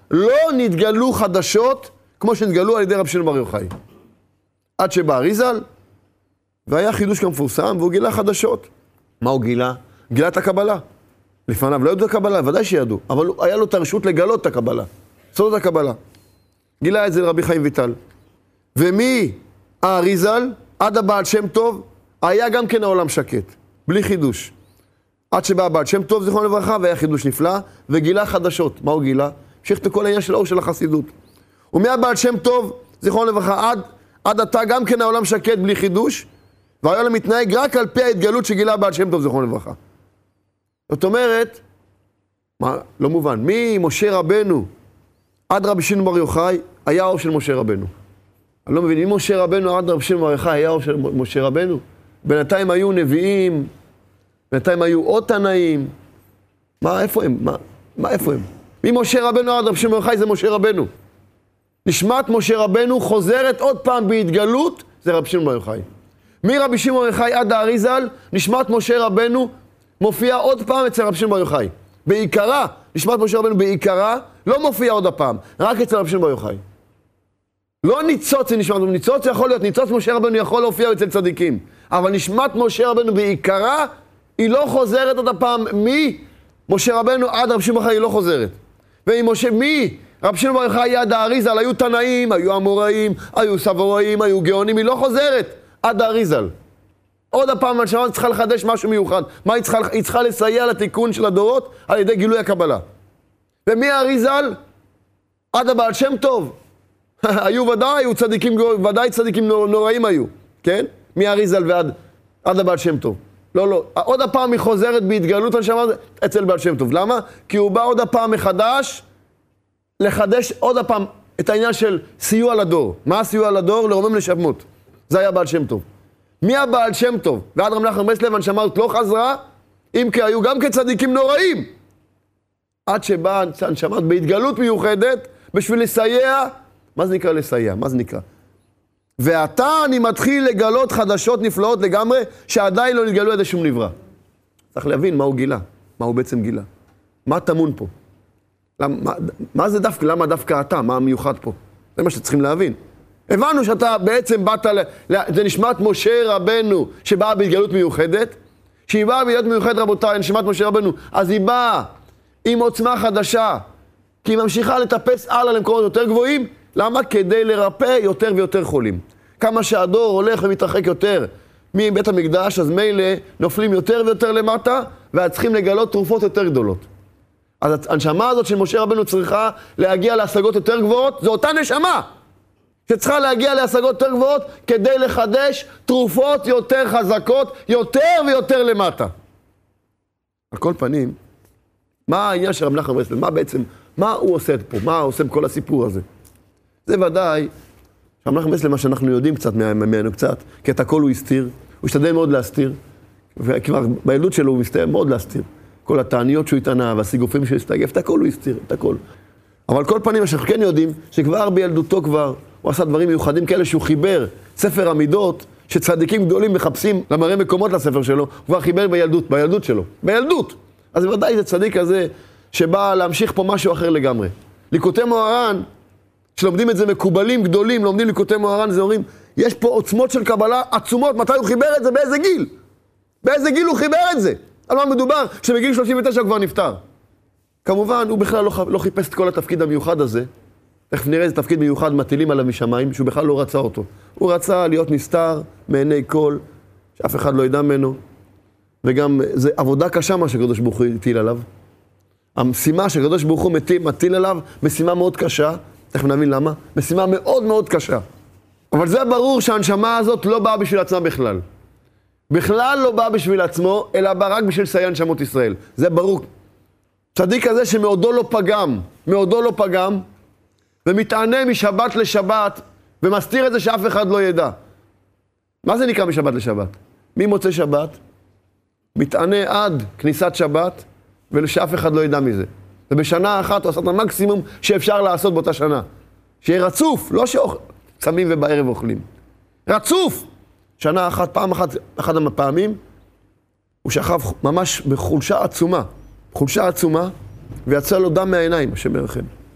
לא נתגלו חדשות כמו שנתגלו על ידי רב שמעון בר יוחאי. עד שבא אריזל, והיה חידוש כמפורסם, והוא גילה חדשות. מה הוא גילה? גילה את הקבלה. לפניו לא ידעו את הקבלה, ודאי שידעו, אבל היה לו את הרשות לגלות את הקבלה. סוד הקבלה. גילה את זה לרבי חיים ויטל. ומי האריזל, עד הבעל שם טוב, היה גם כן העולם שקט, בלי חידוש. עד שבא הבעל שם טוב, זיכרונו לברכה, והיה חידוש נפלא, וגילה חדשות. מה הוא גילה? המשיך את כל העניין של האור של החסידות. ומהבעל שם טוב, זיכרונו לברכה, עד עתה גם כן העולם שקט בלי חידוש, והעולם מתנהג רק על פי ההתגלות שגילה הבעל שם טוב, זיכרונו לברכה. זאת אומרת, מה, לא מובן, ממשה רבנו עד רבי שמעון בר יוחאי היה האור של משה רבנו. אני לא מבין, ממשה רבנו עד רבי שמעון בר יוחאי היה האור של משה רבנו. בינתיים היו נביאים, בינתיים היו עוד תנאים. איפה הם? איפה הם? ממשה רבנו עד רבי שמעון בר יוחאי זה משה רבנו. נשמת משה רבנו חוזרת עוד פעם בהתגלות, זה רבי שמעון בר יוחאי. מרבי שמעון בר יוחאי עד האריזל, נשמת משה רבנו מופיע עוד פעם אצל רבי שמעון בר יוחאי. בעיקרה, נשמת משה רבנו בעיקרה, לא מופיע עוד הפעם, רק אצל רבי שמעון בר יוחאי. לא ניצוץ נשמת, ניצוץ יכול להיות, ניצוץ משה רבנו יכול להופיע אצל צדיקים, אבל נשמת משה רבנו בעיקרה, היא לא חוזרת עוד הפעם, ממשה רבנו עד רבי שמעון בר יוחאי היא לא חוזרת. רבי שמעון בר יוחאי עד האריזל, היו תנאים, היו אמוראים, היו סבוראים, היו גאונים, היא לא חוזרת עד האריזל. עוד הפעם הנשמה צריכה לחדש משהו מיוחד. מה היא צריכה לסייע לתיקון של הדורות? על ידי גילוי הקבלה. ומהאריזל עד הבעל שם טוב. היו ודאי צדיקים נוראים היו, כן? מהאריזל ועד הבעל שם טוב. לא. עוד הפעם היא חוזרת בהתגלות הנשמה אצל בעל שם טוב. למה? כי הוא בא עוד הפעם מחדש לחדש עוד הפעם את העניין של סיוע לדור. מה הסיוע לדור? לרומם לשמות. זה היה בעל שם טוב. מי הבעל שם טוב? ועד רב נחמן ברסלב הנשמה הזאת לא חזרה, אם כי היו גם כצדיקים נוראים. עד שבאה הנשמה בהתגלות מיוחדת, בשביל לסייע. מה זה נקרא לסייע? מה זה נקרא? ועתה אני מתחיל לגלות חדשות נפלאות לגמרי, שעדיין לא נתגלו עד שום נברא. צריך להבין מה הוא גילה, מה הוא בעצם גילה. מה טמון פה? מה זה דווקא? למה דווקא אתה? מה המיוחד פה? זה מה שצריכים להבין. הבנו שאתה בעצם באת, זה נשמת משה רבנו שבאה בהתגלות מיוחדת, שהיא באה בהתגלות מיוחדת רבותיי, נשמת משה רבנו, אז היא באה עם עוצמה חדשה, כי היא ממשיכה לטפס הלאה למקומות יותר גבוהים, למה? כדי לרפא יותר ויותר חולים. כמה שהדור הולך ומתרחק יותר מבית המקדש, אז מילא נופלים יותר ויותר למטה, וצריכים לגלות תרופות יותר גדולות. אז הנשמה הזאת של משה רבנו צריכה להגיע להשגות יותר גבוהות, זו אותה נשמה שצריכה להגיע להשגות יותר גבוהות כדי לחדש תרופות יותר חזקות, יותר ויותר למטה. על כל פנים, מה העניין של רב נחמן ברסלב? מה הוא עושה פה? מה הוא עושה בכל הסיפור הזה? זה ודאי, רב נחמן ברסלב, מה שאנחנו יודעים קצת ממנו קצת, כי את הכל הוא הסתיר, הוא השתדל מאוד להסתיר, וכבר בילדות שלו הוא מסתיר מאוד להסתיר. כל התעניות שהוא התענה והסיגופים שהוא הסתגף, את הכל הוא הסתיר, את הכל. אבל על כל פנים, מה שאנחנו כן יודעים, שכבר בילדותו כבר, הוא עשה דברים מיוחדים כאלה שהוא חיבר ספר המידות, שצדיקים גדולים מחפשים למראה מקומות לספר שלו, הוא כבר חיבר בילדות שלו. בילדות! אז בוודאי זה צדיק הזה שבא להמשיך פה משהו אחר לגמרי. ליקוטי מוהר"ן, שלומדים את זה מקובלים גדולים, לומדים ליקוטי מוהר"ן, זה אומרים, יש פה עוצמות של קבלה עצומות, מתי הוא חיבר את זה? באיזה גיל? באיזה גיל הוא חיבר את זה? על מה מדובר? שבגיל 39 הוא כבר נפטר. כמובן, הוא בכלל לא חיפש את כל התפקיד המיוחד הזה. תכף נראה איזה תפקיד מיוחד מטילים עליו משמיים, שהוא בכלל לא רצה אותו. הוא רצה להיות נסתר מעיני כל, שאף אחד לא ידע ממנו. וגם זה עבודה קשה מה שקדוש ברוך הוא הטיל עליו. המשימה שקדוש ברוך הוא מטיל עליו, משימה מאוד קשה. תכף נבין למה. משימה מאוד מאוד קשה. אבל זה ברור שהנשמה הזאת לא באה בשביל עצמה בכלל. בכלל לא באה בשביל עצמו, אלא באה רק בשביל לסייע נשמות ישראל. זה ברור. צדיק הזה שמאודו לא פגם, ומתענה משבת לשבת, ומסתיר את זה שאף אחד לא ידע. מה זה נקרא משבת לשבת? ממוצא שבת, מתענה עד כניסת שבת, ושאף אחד לא ידע מזה. ובשנה אחת הוא עשה את המקסימום שאפשר לעשות באותה שנה. שיהיה רצוף, לא שצמים ובערב אוכלים. רצוף! שנה אחת, פעם אחת, אחד הפעמים, הוא שכב ממש בחולשה עצומה, ויצא לו דם מהעיניים, השם ירחם.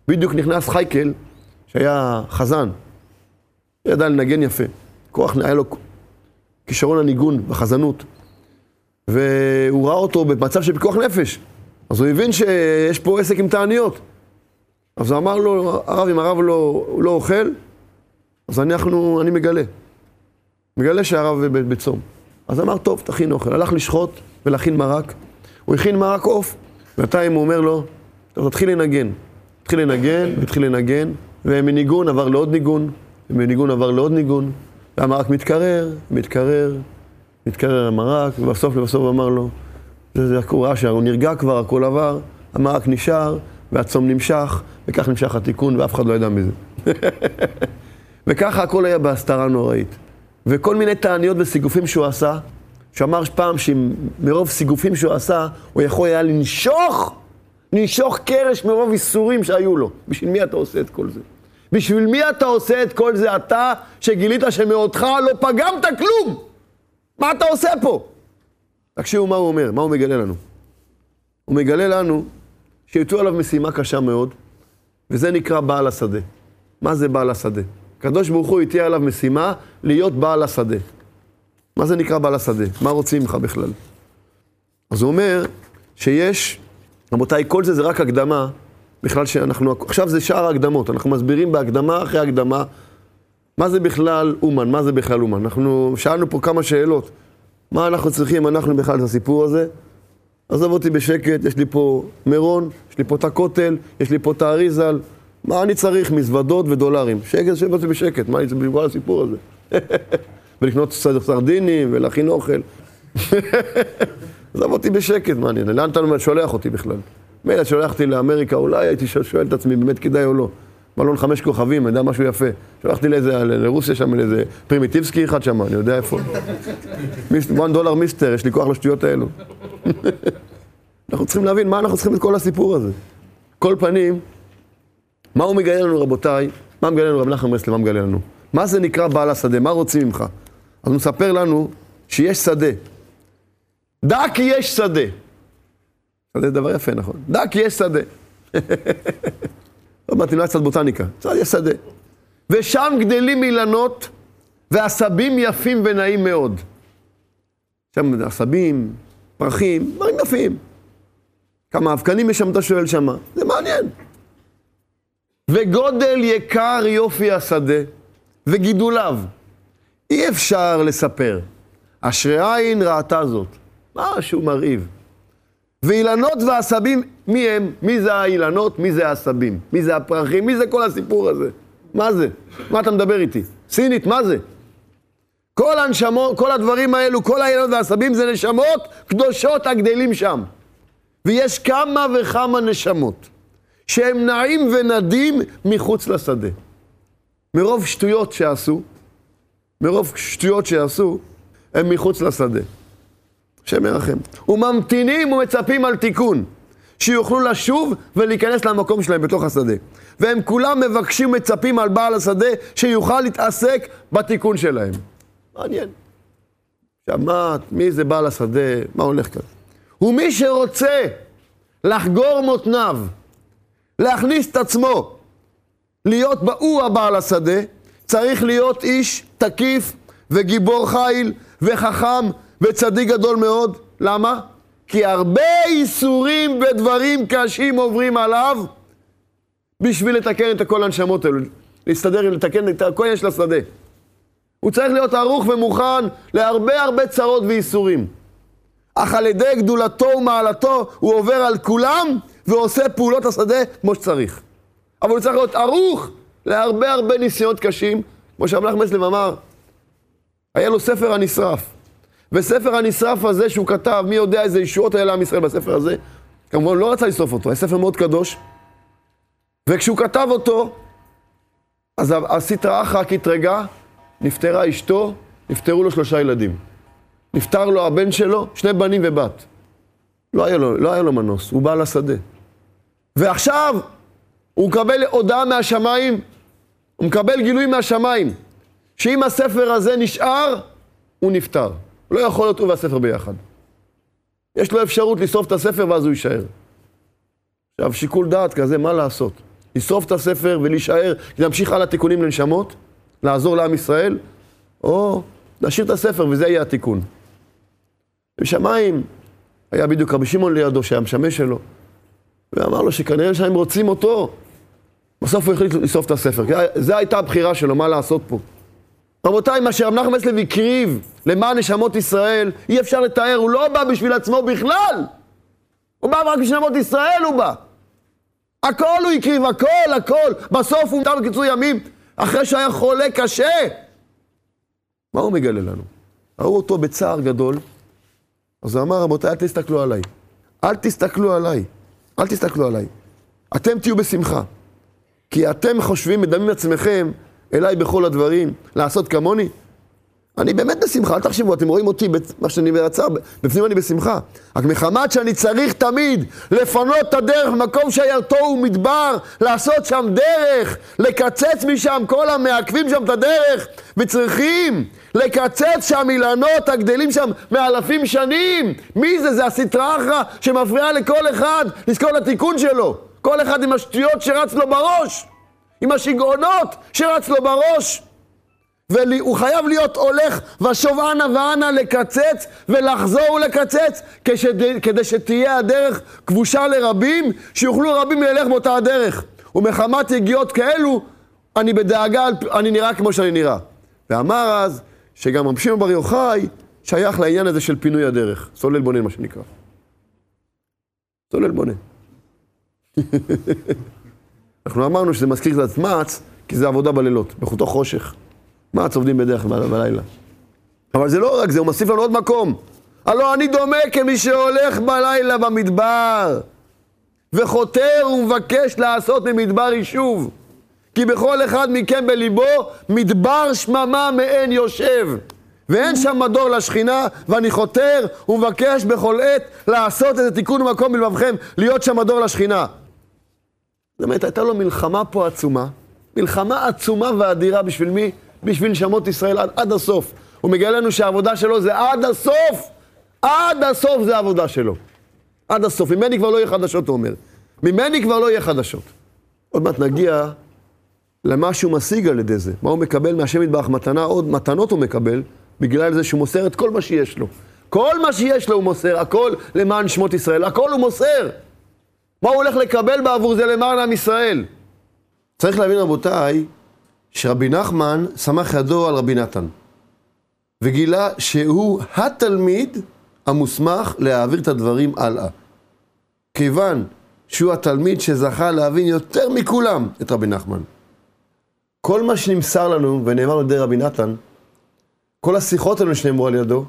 בדיוק נכנס חייקל, שהיה חזן, ידע לנגן יפה, היה לו כישרון הניגון בחזנות, והוא ראה אותו במצב של פיקוח נפש, אז הוא הבין שיש פה עסק עם תעניות. אז הוא אמר לו, הרב, אם הרב לא אוכל, אז אני מגלה שהרב בצום. אז אמר, טוב, תכין אוכל. הלך לשחוט ולהכין מרק. הוא הכין מרק עוף, ובינתיים הוא אומר לו, טוב, תתחיל לנגן, ומניגון עבר לעוד ניגון, ומניגון עבר לעוד ניגון, והמרק מתקרר המרק, ובסוף אמר לו, הוא ראה שהוא נרגע כבר, הכל עבר, המרק נשאר, והצום נמשך, וכך נמשך התיקון, ואף אחד לא ידע מזה. וככה הכל היה בהסתרה נוראית. וכל מיני תעניות וסיגופים שהוא עשה, שאמר פעם שמרוב סיגופים שהוא עשה, הוא יכול היה לנשוך קרש מרוב איסורים שהיו לו. בשביל מי אתה עושה את כל זה? בשביל מי אתה עושה את כל זה? אתה שגילית שמאותך לא פגמת כלום! מה אתה עושה פה? תקשיבו מה הוא אומר, מה הוא מגלה לנו. הוא מגלה לנו שיתו עליו משימה קשה מאוד, וזה נקרא בעל השדה. מה זה בעל השדה? הקדוש ברוך הוא הטיל עליו משימה להיות בעל השדה. מה זה נקרא בעל השדה? מה רוצים ממך בכלל? אז הוא אומר שיש, רבותיי, כל זה רק הקדמה, בכלל שאנחנו, עכשיו זה שאר ההקדמות, אנחנו מסבירים בהקדמה אחרי הקדמה, מה זה בכלל אומן, אנחנו שאלנו פה כמה שאלות, מה אנחנו צריכים, אנחנו בכלל את הסיפור הזה, עזוב אותי בשקט, יש לי פה מירון, יש לי פה את הכותל, יש לי פה את האריזל, מה אני צריך? מזוודות ודולרים. שקט, שב אותי בשקט, מה אני צריך בגלל הסיפור הזה? ולקנות סרדינים ולהכין אוכל. עזוב אותי בשקט, מעניין. לאן אתה שולח אותי בכלל? מילא שולח אותי לאמריקה, אולי הייתי שואל את עצמי, באמת כדאי או לא. מלון 5 כוכבים, אני יודע משהו יפה. שלחתי לרוסיה שם, לאיזה פרימיטיבסקי אחד שם, אני יודע איפה. $1 מיסטר, יש לי כוח לשטויות האלו. אנחנו צריכים להבין מה אנחנו צריכים את כל הסיפור הזה. כל פנים, מה הוא מגלה לנו, רבותיי? מה מגלה לנו רב נחמן מברסלב? מה מגלה לנו? מה זה נקרא בעל השדה? מה רוצים ממך? אז הוא מספר לנו שיש שדה. דע כי יש שדה. זה דבר יפה, נכון? דע כי יש שדה. לא באתי, לא קצת בוטניקה. יש שדה. ושם גדלים אילנות ועשבים יפים ונעים מאוד. שם עשבים, פרחים, דברים יפים. כמה אבקנים יש שם, אתה שואל שם. זה מעניין. וגודל יקר יופי השדה, וגידוליו. אי אפשר לספר. אשרי עין ראתה זאת. משהו מרהיב. ואילנות ועשבים, מי הם? מי זה האילנות? מי זה העשבים? מי זה הפרחים? מי זה כל הסיפור הזה? מה זה? מה אתה מדבר איתי? סינית, מה זה? כל הנשמות, כל הדברים האלו, כל האילנות והעשבים זה נשמות קדושות הגדלים שם. ויש כמה וכמה נשמות. שהם נעים ונדים מחוץ לשדה. מרוב שטויות שעשו, הם מחוץ לשדה. השם ירחם. וממתינים ומצפים על תיקון, שיוכלו לשוב ולהיכנס למקום שלהם בתוך השדה. והם כולם מבקשים מצפים על בעל השדה, שיוכל להתעסק בתיקון שלהם. מעניין. שמעת, מי זה בעל השדה? מה הולך כאן? ומי שרוצה לחגור מותניו, להכניס את עצמו, להיות הוא הבעל השדה, צריך להיות איש תקיף וגיבור חיל וחכם וצדיק גדול מאוד. למה? כי הרבה איסורים ודברים קשים עוברים עליו בשביל לתקן את כל הנשמות האלו, להסתדר, לתקן את כל יש לשדה. הוא צריך להיות ערוך ומוכן להרבה צרות ואיסורים. אך על ידי גדולתו ומעלתו הוא עובר על כולם ועושה פעולות השדה כמו שצריך. אבל הוא צריך להיות ערוך להרבה ניסיונות קשים. כמו שהרב נחמן מברסלב אמר, היה לו ספר הנשרף. וספר הנשרף הזה שהוא כתב, מי יודע איזה ישועות היה לעם ישראל בספר הזה, כמובן לא רצה לשרוף אותו, היה ספר מאוד קדוש. וכשהוא כתב אותו, אז הסטרא אחרא קטרגה, נפטרה אשתו, נפטרו לו 3 ילדים. נפטר לו הבן שלו, 2 בנים ובת. לא היה לו מנוס, הוא בעל השדה. ועכשיו הוא מקבל הודעה מהשמיים, הוא מקבל גילוי מהשמיים, שאם הספר הזה נשאר, הוא נפטר. הוא לא יכול להיות הוא והספר ביחד. יש לו אפשרות לשרוף את הספר ואז הוא יישאר. עכשיו, שיקול דעת כזה, מה לעשות? לשרוף את הספר ולהישאר, להמשיך על התיקונים לנשמות, לעזור לעם ישראל, או להשאיר את הספר וזה יהיה התיקון. בשמיים היה בדיוק רבי שמעון לידו שהיה משמש שלו, ואמר לו שכנראה שהם רוצים אותו. בסוף הוא החליט לשרוף את הספר, זו הייתה הבחירה שלו, מה לעשות פה. רבותיי, מה שרב נחמן מסלב הקריב למען נשמות ישראל, אי אפשר לתאר, הוא לא בא בשביל עצמו בכלל. הוא בא רק בשביל נשמות ישראל, הוא בא. הכל הוא הקריב, הכל. בסוף הוא נתן בקיצור ימים, אחרי שהיה חולה קשה. מה הוא מגלה לנו? ראו אותו בצער גדול, אז הוא אמר, רבותיי, אל תסתכלו עליי. אל תסתכלו עליי. אתם תהיו בשמחה. כי אתם חושבים, מדמים עצמכם אליי בכל הדברים, לעשות כמוני. אני באמת בשמחה, אל תחשבו, אתם רואים אותי, מה שאני ברצה, בפנים אני בשמחה. רק מחמת שאני צריך תמיד לפנות את הדרך במקום שהירתו הוא מדבר, לעשות שם דרך, לקצץ משם כל המעכבים שם את הדרך, וצריכים לקצץ שם אילנות הגדלים שם מאלפים שנים. מי זה? זה הסטרא אחרא שמפריעה לכל אחד לזכור לתיקון שלו. כל אחד עם השטויות שרץ לו בראש, עם השיגעונות שרץ לו בראש. והוא חייב להיות הולך ושוב אנה לקצץ ולחזור ולקצץ כדי שתהיה הדרך כבושה לרבים, שיוכלו רבים ללך באותה הדרך. ומחמת יגיעות כאלו, אני בדאגה, אני נראה כמו שאני נראה. ואמר אז שגם רבי שמעון בר יוחאי שייך לעניין הזה של פינוי הדרך. סולל בונן מה שנקרא. סולל בונן. אנחנו אמרנו שזה מזכיר קצת מעץ, כי זה עבודה בלילות, בחוטו חושך. מעץ עובדים בדרך בלילה. אבל זה לא רק זה, הוא מוסיף לנו עוד מקום. הלא אני דומה כמי שהולך בלילה במדבר, וחותר ומבקש לעשות ממדבר יישוב. כי בכל אחד מכם בליבו מדבר שממה מעין יושב. ואין שם מדור לשכינה, ואני חותר ומבקש בכל עת לעשות איזה תיקון במקום בלבבכם, להיות שם מדור לשכינה. זאת אומרת, הייתה לו מלחמה פה עצומה, מלחמה עצומה ואדירה בשביל מי? בשביל נשמות ישראל עד הסוף. הוא מגלה לנו שהעבודה שלו זה עד הסוף. עד הסוף זה העבודה שלו. עד הסוף. ממני כבר לא יהיה חדשות, הוא אומר. ממני כבר לא יהיה חדשות. עוד מעט נגיע למה שהוא משיג על ידי זה. מה הוא מקבל מהשם יתברך מתנה, עוד מתנות הוא מקבל, בגלל זה שהוא מוסר את כל מה שיש לו. כל מה שיש לו הוא מוסר, הכל למען נשמות ישראל, הכל הוא מוסר. מה הוא הולך לקבל בעבור זה למען עם ישראל? צריך להבין רבותיי, שרבי נחמן סמך ידו על רבי נתן, וגילה שהוא התלמיד המוסמך להעביר את הדברים הלאה. כיוון שהוא התלמיד שזכה להבין יותר מכולם את רבי נחמן. כל מה שנמסר לנו ונאמר על ידי רבי נתן, כל השיחות האלה שנאמרו על ידו,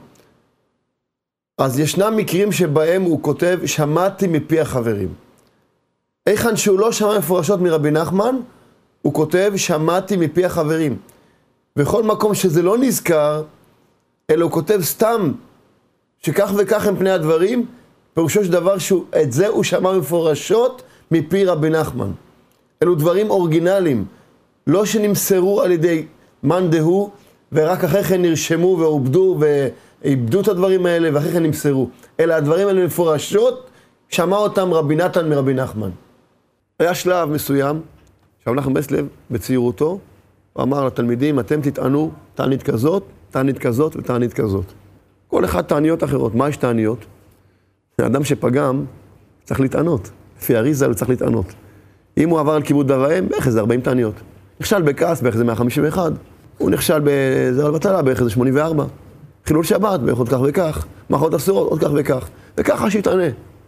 אז ישנם מקרים שבהם הוא כותב, שמעתי מפי החברים. איכן שהוא לא שמע מפורשות מרבי נחמן, הוא כותב, שמעתי מפי החברים. בכל מקום שזה לא נזכר, אלא הוא כותב סתם, שכך וכך הם פני הדברים, פירושו של דבר שאת זה הוא שמע מפורשות מפי רבי נחמן. אלו דברים אורגינליים, לא שנמסרו על ידי מאן דהוא, ורק אחרי כן נרשמו ועובדו ואיבדו את הדברים האלה, ואחרי כן נמסרו. אלא הדברים האלה מפורשות, שמע אותם רבי נתן מרבי נחמן. היה שלב מסוים, שרב נחמן מסלב, בצעירותו, הוא אמר לתלמידים, אתם תטענו תענית כזאת, תענית כזאת ותענית כזאת. כל אחד תעניות אחרות. מה יש תעניות? האדם שפגם צריך לטענות. לפי אריזה הוא צריך לטענות. אם הוא עבר על כיבוד אב ואם, בערך איזה 40 תעניות. נכשל בכעס, בערך איזה 151. הוא נכשל בזרע לבטלה, בערך איזה 84. חילול שבת, בערך עוד כך וכך. מערכות אסורות, עוד כך וכך. וככה שיתענה.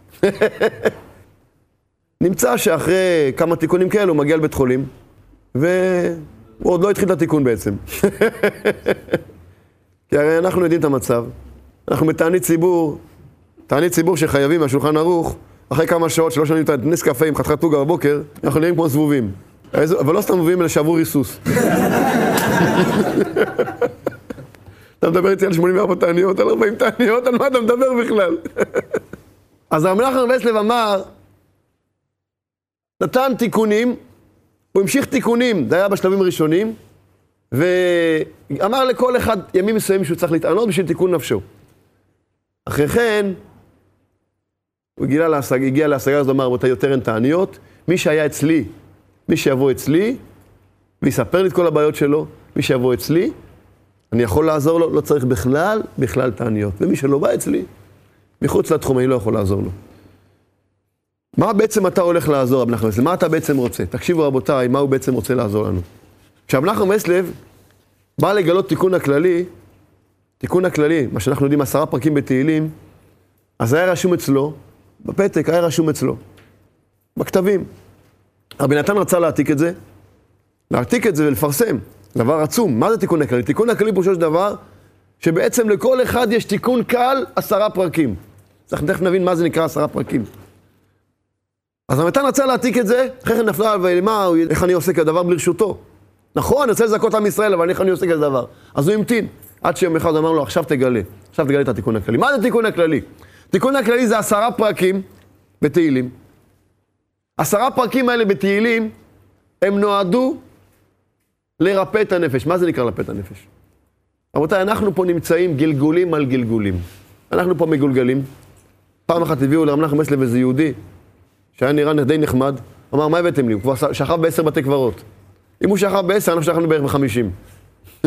נמצא שאחרי כמה תיקונים כאלו הוא מגיע לבית חולים, והוא עוד לא התחיל את התיקון בעצם. כי הרי אנחנו יודעים את המצב. אנחנו בתענית ציבור שחייבים מהשולחן ערוך, אחרי כמה שעות שלא שנים את נס קפה עם חתיכת טוגה בבוקר, אנחנו נראים כמו זבובים. אבל לא סתם זבובים, אלא שעברו ריסוס. אתה מדבר איתי על 84 תעניות, על 40 תעניות, על מה אתה מדבר בכלל? אז רבי נחמן מסלב אמר, נתן תיקונים, הוא המשיך תיקונים, זה היה בשלבים הראשונים, ואמר לכל אחד ימים מסוימים שהוא צריך להתענות בשביל תיקון נפשו. אחרי כן, הוא הגיע להשגה הזאת, אמר, רבותיי, יותר אין תעניות, מי שהיה אצלי מי שיבוא אצלי, ויספר לי את כל הבעיות שלו, מי שיבוא אצלי, אני יכול לעזור לו, לא צריך בכלל תעניות. ומי שלא בא אצלי, מחוץ לתחום, אני לא יכול לעזור לו. מה בעצם אתה הולך לעזור, רב נחמן מסלב? מה אתה בעצם רוצה? תקשיבו רבותיי, מה הוא בעצם רוצה לעזור לנו. כשרב נחמן מסלב בא לגלות תיקון הכללי, מה שאנחנו יודעים, 10 פרקים בתהילים, אז היה רשום אצלו, בפתק היה רשום אצלו, בכתבים. רבי נתן רצה להעתיק את זה ולפרסם, דבר עצום. מה זה תיקון הכללי? תיקון הכללי פירושו של דבר, שבעצם לכל אחד יש תיקון קל 10 פרקים. צריך תכף נבין מה זה נקרא 10 פרקים. אז רבי נתן רצה להעתיק את זה, אחרי כן נפלה ולמה, איך אני עושה כדבר ברשותו. נכון, אני רוצה לזכות עם ישראל, אבל איך אני עושה כדבר? אז הוא המתין, עד שיום אחד אמר לו, עכשיו תגלה את התיקון הכללי. מה זה תיקון הכללי? תיקון הכללי זה 10 פרקים בתהילים. 10 פרקים האלה בתהילים, הם נועדו לרפא את הנפש. מה זה נקרא לרפא את הנפש? רבותיי, אנחנו פה נמצאים גלגולים על גלגולים. אנחנו פה מגולגלים. פעם אחת הביאו לרב נחמן מסלב איזה יהודי, שהיה נראה די נחמד, אמר, מה הבאתם לי? הוא כבר שכב ב10 בתי קברות. אם הוא שכב ב10, אנחנו שכבנו בערך ב50.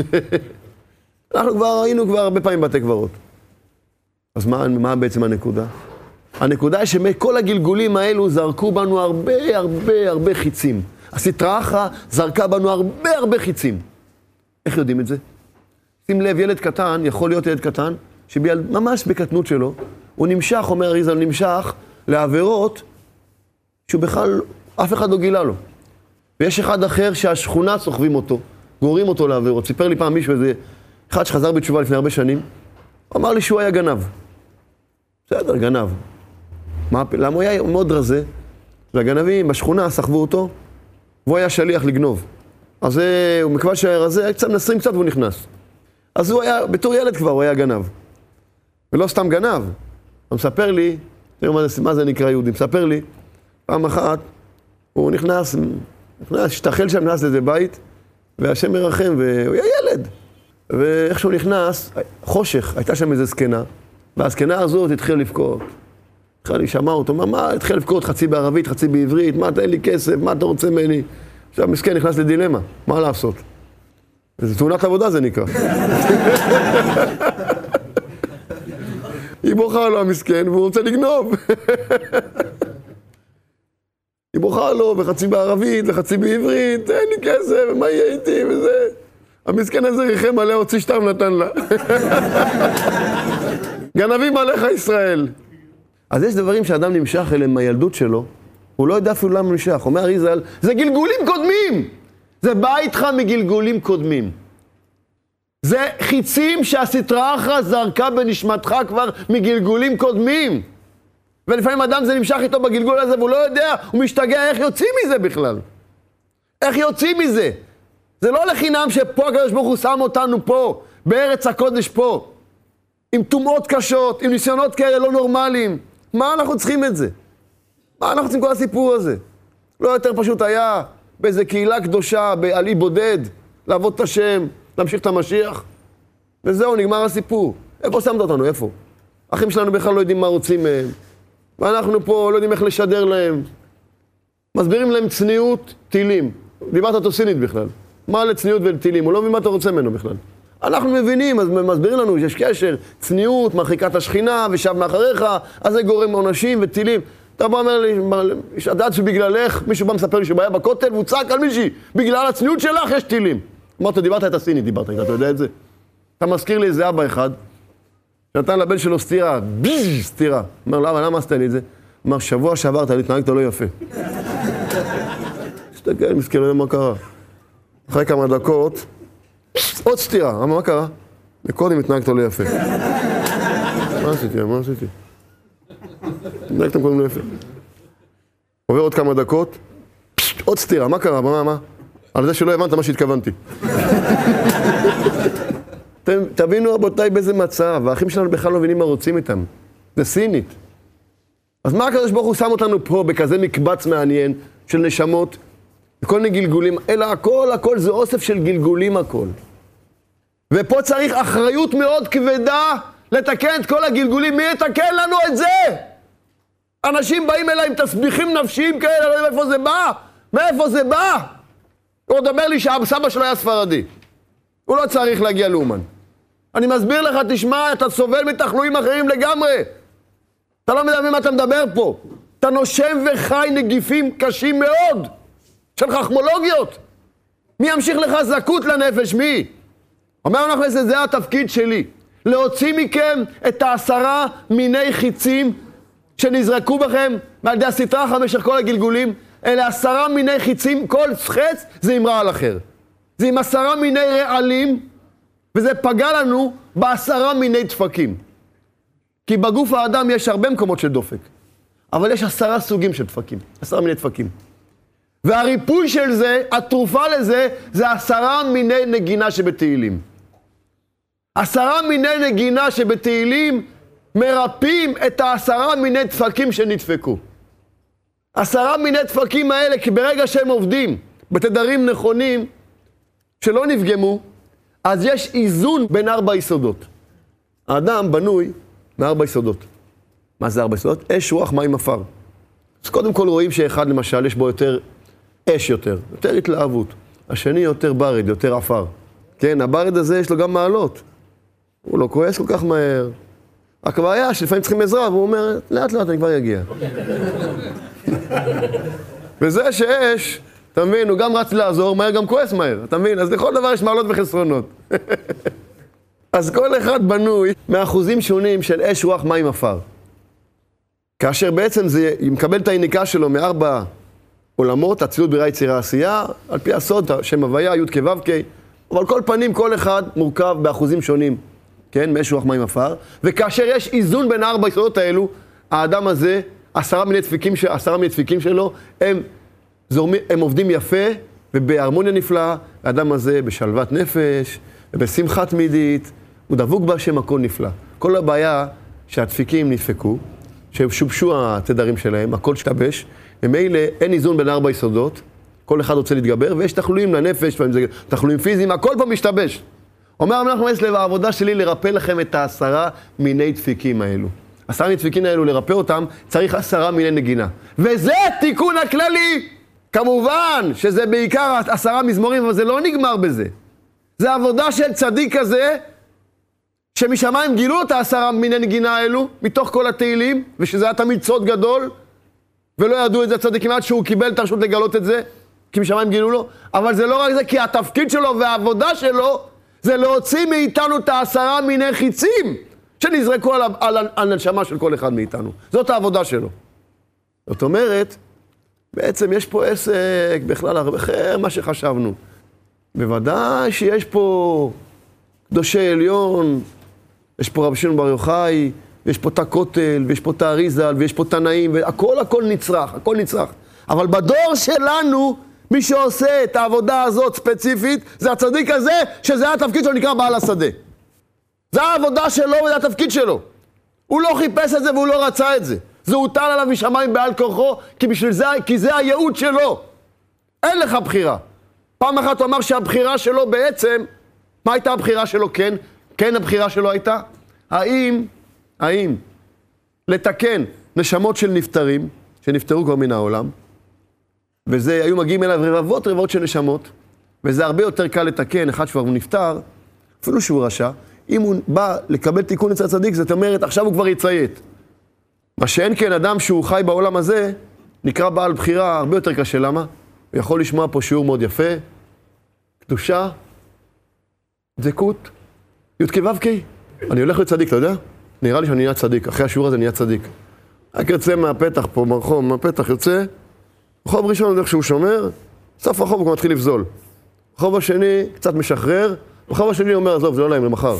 אנחנו היינו הרבה פעמים בתי קברות. אז מה בעצם הנקודה? הנקודה היא שמכל הגלגולים האלו זרקו בנו הרבה חיצים. הסטרא אחרא זרקה בנו הרבה חיצים. איך יודעים את זה? שים לב, יכול להיות ילד קטן, שממש בקטנות שלו, הוא נמשך, אומר אריז"ל, נמשך לעבירות שהוא בכלל, אף אחד לא גילה לו. ויש אחד אחר שהשכונה סוחבים אותו, גוררים אותו לעבירות. סיפר לי פעם מישהו, איזה אחד שחזר בתשובה לפני הרבה שנים, אמר לי שהוא היה גנב. בסדר, גנב. למה הוא היה מאוד רזה? והגנבים בשכונה סחבו אותו, והוא היה שליח לגנוב. אז הוא מכיוון שהיה רזה, היה קצת מנסרים קצת והוא נכנס. אז הוא היה, בתור ילד כבר, הוא היה גנב. ולא סתם גנב. הוא מספר לי, מה זה נקרא יהודי, מספר לי, פעם אחת, הוא נכנס, השתחל שם, נכנס לאיזה בית, והשם מרחם, והוא היה ילד. ואיך שהוא נכנס, חושך, הייתה שם איזו זקנה, והזקנה הזאת התחילה לבכות. התחילה להישמע אותו, מה, התחילה לבכות חצי בערבית, חצי בעברית, מה, תן לי כסף, מה אתה רוצה ממני? עכשיו מסכן נכנס לדילמה, מה לעשות? זה תאונת עבודה זה נקרא. היא בוכה לו המסכן, והוא רוצה לגנוב. היא בוכה לו בחצי בערבית וחצי בעברית, תן לי כסף, מה יהיה איתי וזה. המסכן הזה ריחם עליה, הוציא 2 נתן לה. גנבים עליך ישראל. אז יש דברים שאדם נמשך אליהם מהילדות שלו, הוא לא יודע אפילו למה נמשך. אומר אריז"ל, זה גלגולים קודמים. זה בא איתך מגלגולים קודמים. זה חיצים שהסטרא אחרא זרקה בנשמתך כבר מגלגולים קודמים. ולפעמים אדם זה נמשך איתו בגלגול הזה, והוא לא יודע, הוא משתגע איך יוצאים מזה בכלל. איך יוצאים מזה? זה לא לחינם שפה הקדוש ברוך הוא שם אותנו פה, בארץ הקודש פה, עם טומאות קשות, עם ניסיונות כאלה לא נורמליים. מה אנחנו צריכים את זה? מה אנחנו צריכים כל הסיפור הזה? לא יותר פשוט היה באיזה קהילה קדושה, על אי בודד, לעבוד את השם, להמשיך את המשיח, וזהו, נגמר הסיפור. איפה שמת אותנו? איפה? אחים שלנו בכלל לא יודעים מה רוצים מהם, ואנחנו פה לא יודעים איך לשדר להם. מסבירים להם צניעות, תהילים. דיברת אותו סינית בכלל. מה לצניעות ולתהילים? הוא לא מבין מה אתה רוצה ממנו בכלל. אנחנו מבינים, אז מסבירים לנו שיש קשר, צניעות, מרחיקת השכינה, ושב מאחריך, אז זה גורם עונשים ותהילים. אתה בא אומר לי, ידעת שבגללך, מישהו בא מספר לי שהוא היה בכותל, והוא צעק על מישהי, בגלל הצניעות שלך יש תהילים. אמרת, דיברת את הסינית, דיברת איתה, אתה יודע את זה? אתה מזכיר לי איזה אבא אחד, שנתן לבן שלו סתירה, סתירה. אומר, למה עשתה לי את זה? אמר, שבוע שעבר אתה התנהגת לא יפה. תסתכל, מסכן, לא יודע מה קרה. אחרי כמה דקות, עוד סתירה, מה קרה? מקודם התנהגת לא יפה. מה עשיתי? התנהגתם קודם לא יפה. עובר עוד כמה דקות, עוד סתירה, מה קרה? מה? על זה שלא הבנת מה שהתכוונתי. תבינו רבותיי באיזה מצב, והאחים שלנו בכלל לא מבינים מה רוצים איתם. זה סינית. אז מה הקדוש ברוך הוא שם אותנו פה בכזה מקבץ מעניין של נשמות, בכל מיני גלגולים, אלא הכל זה אוסף של גלגולים הכל. ופה צריך אחריות מאוד כבדה לתקן את כל הגלגולים. מי יתקן לנו את זה? אנשים באים אליי עם תסביכים נפשיים כאלה, לא יודע איפה זה בא. מאיפה זה בא? הוא מדבר לי שהסבא שלו היה ספרדי. הוא לא צריך להגיע לאומן. אני מסביר לך, תשמע, אתה סובל מתחלואים אחרים לגמרי. אתה לא מבין מה אתה מדבר פה. אתה נושם וחי נגיפים קשים מאוד של חכמולוגיות. מי ימשיך לך זכות לנפש? מי? אומר לך, זה התפקיד שלי. להוציא מכם את 10 מיני חיצים שנזרקו בכם מעל ידי הסטרא אחרא במשך כל הגלגולים. אלה 10 מיני חיצים, כל חץ זה עם רעל אחר. זה עם 10 מיני רעלים, וזה פגע לנו ב10 מיני דפקים. כי בגוף האדם יש הרבה מקומות של דופק, אבל יש 10 סוגים של דפקים, 10 מיני דפקים. והריפוי של זה, התרופה לזה, זה 10 מיני נגינה שבתהילים. 10 מיני נגינה שבתהילים מרפאים את 10 מיני דפקים שנדפקו. 10 מיני דפקים האלה, כי ברגע שהם עובדים בתדרים נכונים שלא נפגמו, אז יש איזון בין 4 יסודות. האדם בנוי מ4 יסודות. מה זה 4 יסודות? אש, רוח, מים, עפר. אז קודם כל רואים שאחד למשל יש בו יותר אש יותר התלהבות. השני יותר ברד, יותר עפר. כן, הברד הזה יש לו גם מעלות. הוא לא כועס כל כך מהר. רק הבעיה שלפעמים צריכים עזרה, והוא אומר, לאט לאט אני כבר אגיע. וזה שאש, אתה מבין, הוא גם רץ לעזור, מהר גם כועס מהר, אתה מבין? אז לכל דבר יש מעלות וחסרונות. אז כל אחד בנוי מאחוזים שונים של אש, רוח, מים, עפר. כאשר בעצם זה מקבל את היניקה שלו מ4 עולמות, אצילות, בריאה, יצירה, עשייה, על פי הסוד, שם הוויה, י' כו' כ', אבל כל פנים, כל אחד מורכב באחוזים שונים, כן? מאש, רוח, מים, עפר, וכאשר יש איזון בין 4 יסודות האלו, האדם הזה, 10 מיני דפקים שלו, הם עובדים יפה ובהרמוניה נפלאה. האדם הזה בשלוות נפש ובשמחה תמידית, הוא דבוק בהשם, הכל נפלא. כל הבעיה שהדפיקים נדפקו, ששובשו התדרים שלהם, הכל השתבש, ומילא אין איזון בין 4 יסודות, כל אחד רוצה להתגבר, ויש תחלואים לנפש, תחלואים פיזיים, הכל פה משתבש. אומר מנחם מסלב, העבודה שלי לרפא לכם את 10 מיני דפיקים האלו. 10 מיני דפיקים האלו, לרפא אותם, צריך 10 מיני נגינה. וזה תיקון הכללי! כמובן שזה בעיקר 10 מזמורים, אבל זה לא נגמר בזה. זה עבודה של צדיק כזה, שמשמיים גילו את 10 מיני נגינה האלו, מתוך כל התהילים, ושזה היה תמיד סוד גדול, ולא ידעו את זה צדיקים עד שהוא קיבל את הרשות לגלות את זה, כי משמיים גילו לו. אבל זה לא רק זה, כי התפקיד שלו והעבודה שלו, זה להוציא מאיתנו את 10 מיני חיצים, שנזרקו על הנשמה של כל אחד מאיתנו. זאת העבודה שלו. זאת אומרת, בעצם יש פה עסק בכלל הרבה אחר מה שחשבנו. בוודאי שיש פה קדושי עליון, יש פה רבי שמעון בר יוחאי, ויש פה את הכותל, ויש פה את האריז"ל, ויש פה תנאים, והכל נצרך, הכל נצרך. אבל בדור שלנו, מי שעושה את העבודה הזאת ספציפית, זה הצדיק הזה, שזה התפקיד שלו, נקרא בעל השדה. זה העבודה שלו וזה התפקיד שלו. הוא לא חיפש את זה והוא לא רצה את זה. זה הוטל עליו משמיים בעל כורחו, כי זה הייעוד שלו. אין לך בחירה. פעם אחת הוא אמר שהבחירה שלו בעצם, מה הייתה הבחירה שלו? כן הבחירה שלו הייתה, האם לתקן נשמות של נפטרים, שנפטרו כבר מן העולם, וזה היו מגיעים אליו רבבות של נשמות, וזה הרבה יותר קל לתקן, אחד שכבר הוא נפטר, אפילו שהוא רשע, אם הוא בא לקבל תיקון אצל הצדיק, זאת אומרת, עכשיו הוא כבר יציית. מה שאין כן אדם שהוא חי בעולם הזה, נקרא בעל בחירה הרבה יותר קשה. למה? הוא יכול לשמוע פה שיעור מאוד יפה, קדושה, דבקות, י' כו' כ'. אני הולך לצדיק, אתה יודע? נראה לי שאני נהיה צדיק, אחרי השיעור הזה נהיה צדיק. רק יוצא מהפתח פה, ברחוב, מהפתח יוצא, רחוב ראשון דרך שהוא שומר, סוף הרחוב הוא כבר מתחיל לבזול. רחוב השני קצת משחרר, רחוב השני אומר, עזוב, זה לא להם, למחר.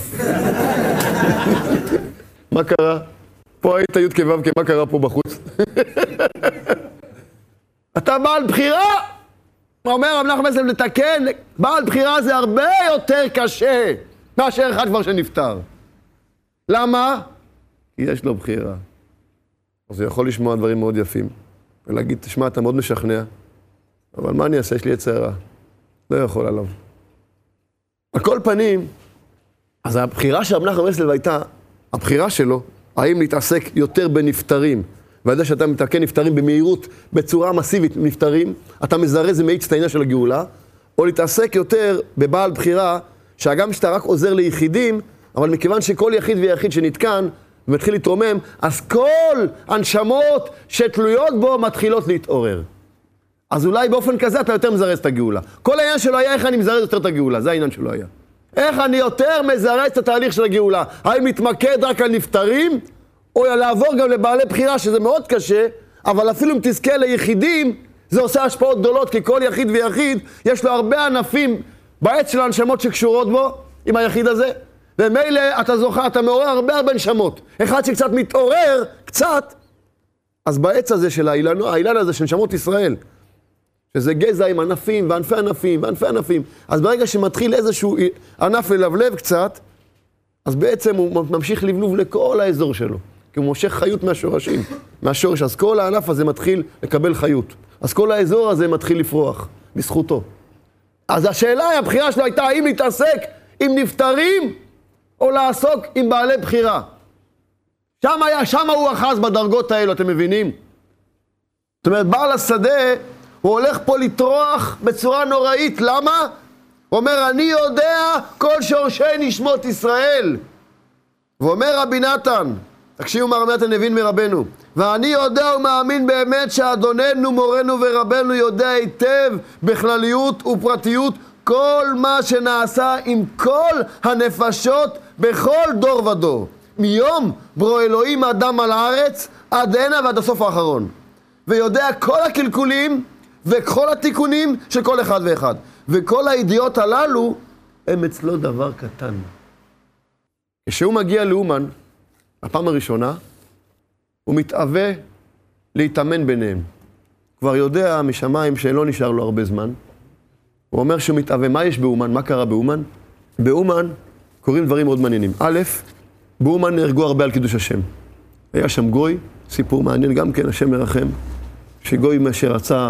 מה קרה? פה היית י' כו' כ', מה קרה פה בחוץ? אתה בעל בחירה! אומר רב נחמן מסלב לתקן, בעל בחירה זה הרבה יותר קשה מאשר אחד כבר שנפטר. למה? כי יש לו בחירה. אז הוא יכול לשמוע דברים מאוד יפים, ולהגיד, תשמע, אתה מאוד משכנע, אבל מה אני אעשה? יש לי יצר רע. לא יכול עליו. על כל פנים, אז הבחירה של רב נחמן מסלב הייתה, הבחירה שלו, האם להתעסק יותר בנפטרים ועל זה שאתה מתקן נפטרים במהירות, בצורה מסיבית נפטרים, אתה מזרז ומאיץ את העניין של הגאולה, או להתעסק יותר בבעל בחירה, שהגם שאתה רק עוזר ליחידים, אבל מכיוון שכל יחיד ויחיד שנתקן ומתחיל להתרומם, אז כל הנשמות שתלויות בו מתחילות להתעורר. אז אולי באופן כזה אתה יותר מזרז את הגאולה. כל העניין שלו היה איך אני מזרז יותר את הגאולה, זה העניין שלו היה. איך אני יותר מזרז את התהליך של הגאולה? האם להתמקד רק על נפטרים, או לעבור גם לבעלי בחירה, שזה מאוד קשה, אבל אפילו אם תזכה ליחידים, זה עושה השפעות גדולות, כי כל יחיד ויחיד, יש לו הרבה ענפים בעץ של הנשמות שקשורות בו, עם היחיד הזה, ומילא אתה זוכר, אתה מעורר הרבה נשמות. אחד שקצת מתעורר, קצת, אז בעץ הזה של האילן הזה של נשמות ישראל, שזה גזע עם ענפים וענפי ענפים וענפי ענפים, אז ברגע שמתחיל איזשהו ענף ללבלב קצת, אז בעצם הוא ממשיך לבלוב לכל האזור שלו, כי הוא מושך חיות מהשורשים, מהשורש, אז כל הענף הזה מתחיל לקבל חיות, אז כל האזור הזה מתחיל לפרוח, בזכותו. אז השאלה, הבחירה שלו הייתה האם להתעסק עם נפטרים, או לעסוק עם בעלי בחירה. שם הוא אחז בדרגות האלו, אתם מבינים? זאת אומרת, בעל השדה, הוא הולך פה לטרוח בצורה נוראית, למה? הוא אומר, אני יודע כל שורשי נשמות ישראל. ואומר רבי נתן, תקשיבו מה רבי נתן הבין מרבנו, ואני יודע ומאמין באמת שאדוננו, מורנו ורבנו יודע היטב בכלליות ופרטיות כל מה שנעשה עם כל הנפשות בכל דור ודור. מיום ברוא אלוהים האדם על הארץ עד הנה ועד הסוף האחרון. ויודע כל הקלקולים וכל התיקונים של כל אחד ואחד. וכל הידיעות הללו הם אצלו דבר קטן. כשהוא מגיע לאומן, הפעם הראשונה, הוא מתאווה להתאמן ביניהם. כבר יודע משמיים שלא נשאר לו הרבה זמן. הוא אומר שהוא מתאווה. מה יש באומן? מה קרה באומן? באומן קוראים דברים מאוד מעניינים. א', באומן נהרגו הרבה על קידוש השם. היה שם גוי, סיפור מעניין גם כן, השם מרחם, שגוי מה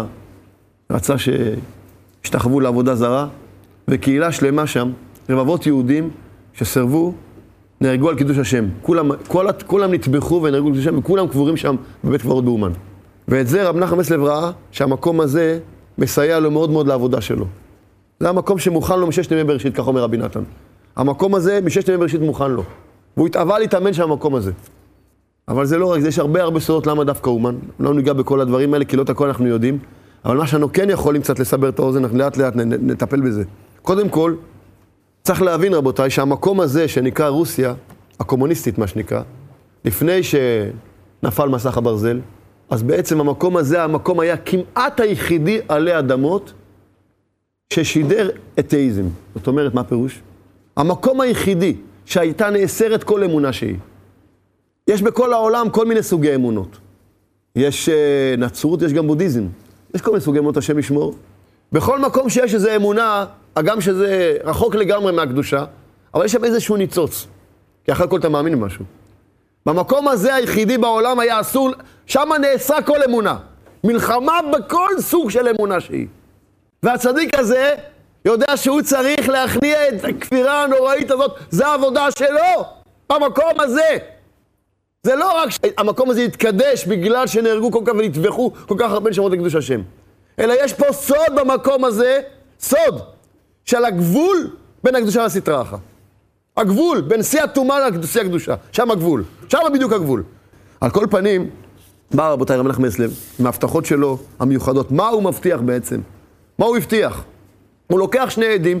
רצה שהשתחוו לעבודה זרה, וקהילה שלמה שם, רבבות יהודים שסרבו, נהרגו על קידוש השם. כולם נטבחו ונהרגו על קידוש השם, וכולם קבורים שם בבית קברות באומן. ואת זה רב נחם מסלב ראה, שהמקום הזה מסייע לו מאוד מאוד לעבודה שלו. זה המקום שמוכן לו מששת ימי בראשית, כך אומר רבי נתן. המקום הזה מששת ימי בראשית מוכן לו. והוא התאווה להתאמן שם המקום הזה. אבל זה לא רק זה, יש הרבה סודות למה דווקא אומן. לא ניגע בכל הדברים האלה, כי לא את הכל אנחנו יודעים. אבל מה שאנו כן יכולים קצת לסבר את האוזן, אנחנו לאט לאט נטפל בזה. קודם כל, צריך להבין רבותיי, שהמקום הזה שנקרא רוסיה, הקומוניסטית מה שנקרא, לפני שנפל מסך הברזל, אז בעצם המקום הזה, המקום היה כמעט היחידי עלי אדמות, ששידר אתאיזם. זאת אומרת, מה פירוש? המקום היחידי שהייתה נאסרת כל אמונה שהיא. יש בכל העולם כל מיני סוגי אמונות. יש נצרות, יש גם בודהיזם. יש כל מיני סוגי אמונות, השם ישמור. בכל מקום שיש איזו אמונה, הגם שזה רחוק לגמרי מהקדושה, אבל יש שם איזשהו ניצוץ. כי אחרי כל אתה מאמין במשהו. במקום הזה היחידי בעולם היה אסור, שם נאסרה כל אמונה. מלחמה בכל סוג של אמונה שהיא. והצדיק הזה יודע שהוא צריך להכניע את הכפירה הנוראית הזאת, זה העבודה שלו, במקום הזה. זה לא רק שהמקום הזה יתקדש בגלל שנהרגו כל כך ונטבחו כל כך הרבה נשמות לקדוש השם, אלא יש פה סוד במקום הזה, סוד של הגבול בין הקדושה לסטרא אחרא. הגבול בין שיא הטומאה לשיא הקדושה, שם הגבול, שם בדיוק הגבול. על כל פנים, בא רבותיי רב נחם מסלב עם ההבטחות שלו המיוחדות. מה הוא מבטיח בעצם? מה הוא הבטיח? הוא לוקח שני עדים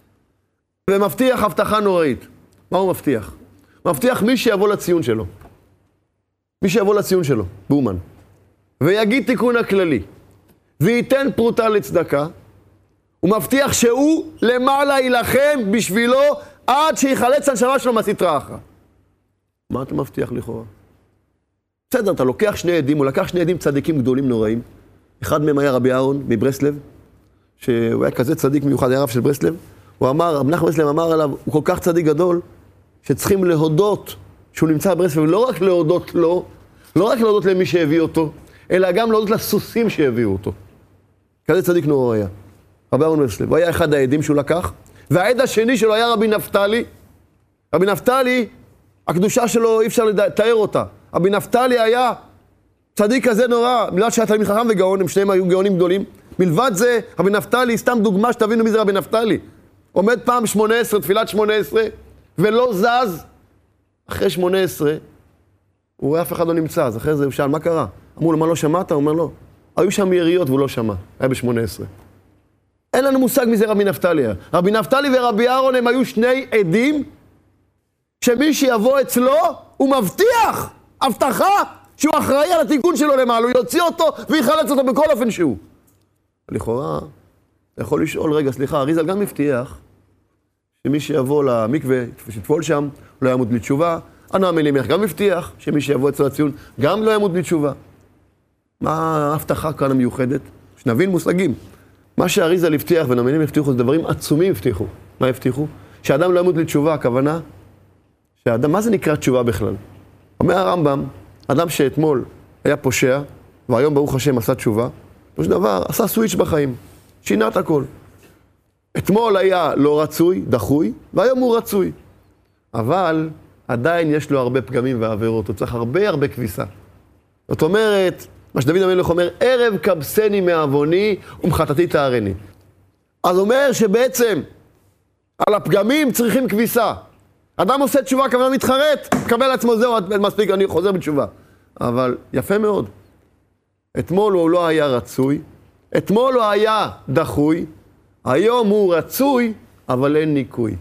ומבטיח הבטחה נוראית. מה הוא מבטיח? הוא מבטיח מי שיבוא לציון שלו. מי שיבוא לציון שלו, באומן, ויגיד תיקון הכללי, וייתן פרוטה לצדקה, הוא מבטיח שהוא למעלה ילחם בשבילו עד שיחלץ הנשמה שלו מהסטרא אחרא. מה אתה מבטיח לכאורה? בסדר, אתה לוקח שני עדים, הוא לקח שני עדים צדיקים גדולים נוראים. אחד מהם היה רבי אהרון מברסלב, שהוא היה כזה צדיק מיוחד, היה רב של ברסלב. הוא אמר, רב נחם מסלב אמר עליו, הוא כל כך צדיק גדול, שצריכים להודות שהוא נמצא בברסלב, ולא רק להודות לו, לא רק להודות למי שהביא אותו, אלא גם להודות לסוסים שהביאו אותו. כזה צדיק נורא היה. רבי אהרון מברסלב, הוא היה אחד העדים שהוא לקח, והעד השני שלו היה רבי נפתלי. רבי נפתלי, הקדושה שלו אי אפשר לתאר אותה. רבי נפתלי היה צדיק כזה נורא, בגלל שהיה תלמיד חכם וגאון, הם שניהם היו גאונים גדולים. מלבד זה, רבי נפתלי, סתם דוגמה שתבינו מי זה רבי נפתלי. עומד פעם 18, תפילת 18, ולא זז. אחרי 18, הוא רואה אף אחד לא נמצא, אז אחרי זה הוא שאל, מה קרה? אמרו לו, מה לא שמעת? הוא אומר לו, היו שם יריות והוא לא שמע, היה ב-18. אין לנו מושג מזה רבי נפתלי. רבי נפתלי ורבי אהרון הם היו שני עדים, שמי שיבוא אצלו, הוא מבטיח, הבטחה, שהוא אחראי על התיקון שלו למעלה, הוא יוציא אותו ויחלץ אותו בכל אופן שהוא. לכאורה, אתה יכול לשאול, רגע, סליחה, אריזל גם מבטיח, שמי שיבוא למקווה, שתפול שם, לא ימות בלי תשובה. אנו המלימך גם מבטיח, שמי שיבוא אצלו לציון, גם לא ימות בלי תשובה. מה ההבטחה כאן המיוחדת? שנבין מושגים. מה שאריזל הבטיח ונאמינים הבטיחו, זה דברים עצומים הבטיחו. מה הבטיחו? שאדם לא ימות בלי תשובה, הכוונה, שאדם, מה זה נקרא תשובה בכלל? אומר הרמב"ם, אדם שאתמול היה פושע, והיום ברוך השם עשה תשובה, יש דבר, עשה סוויץ' בחיים, שינה את הכל. אתמול היה לא רצוי, דחוי, והיום הוא רצוי. אבל עדיין יש לו הרבה פגמים ועבירות, הוא צריך הרבה כביסה. זאת אומרת, מה שדוד המלך אומר, ערב כבסני מעווני ומחטאתי תארני. אז אומר שבעצם על הפגמים צריכים כביסה. אדם עושה תשובה, כוונה מתחרט, קבל עצמו זהו, מספיק, אני חוזר בתשובה. אבל יפה מאוד. אתמול הוא לא היה רצוי, אתמול הוא היה דחוי, היום הוא רצוי, אבל אין ניקוי.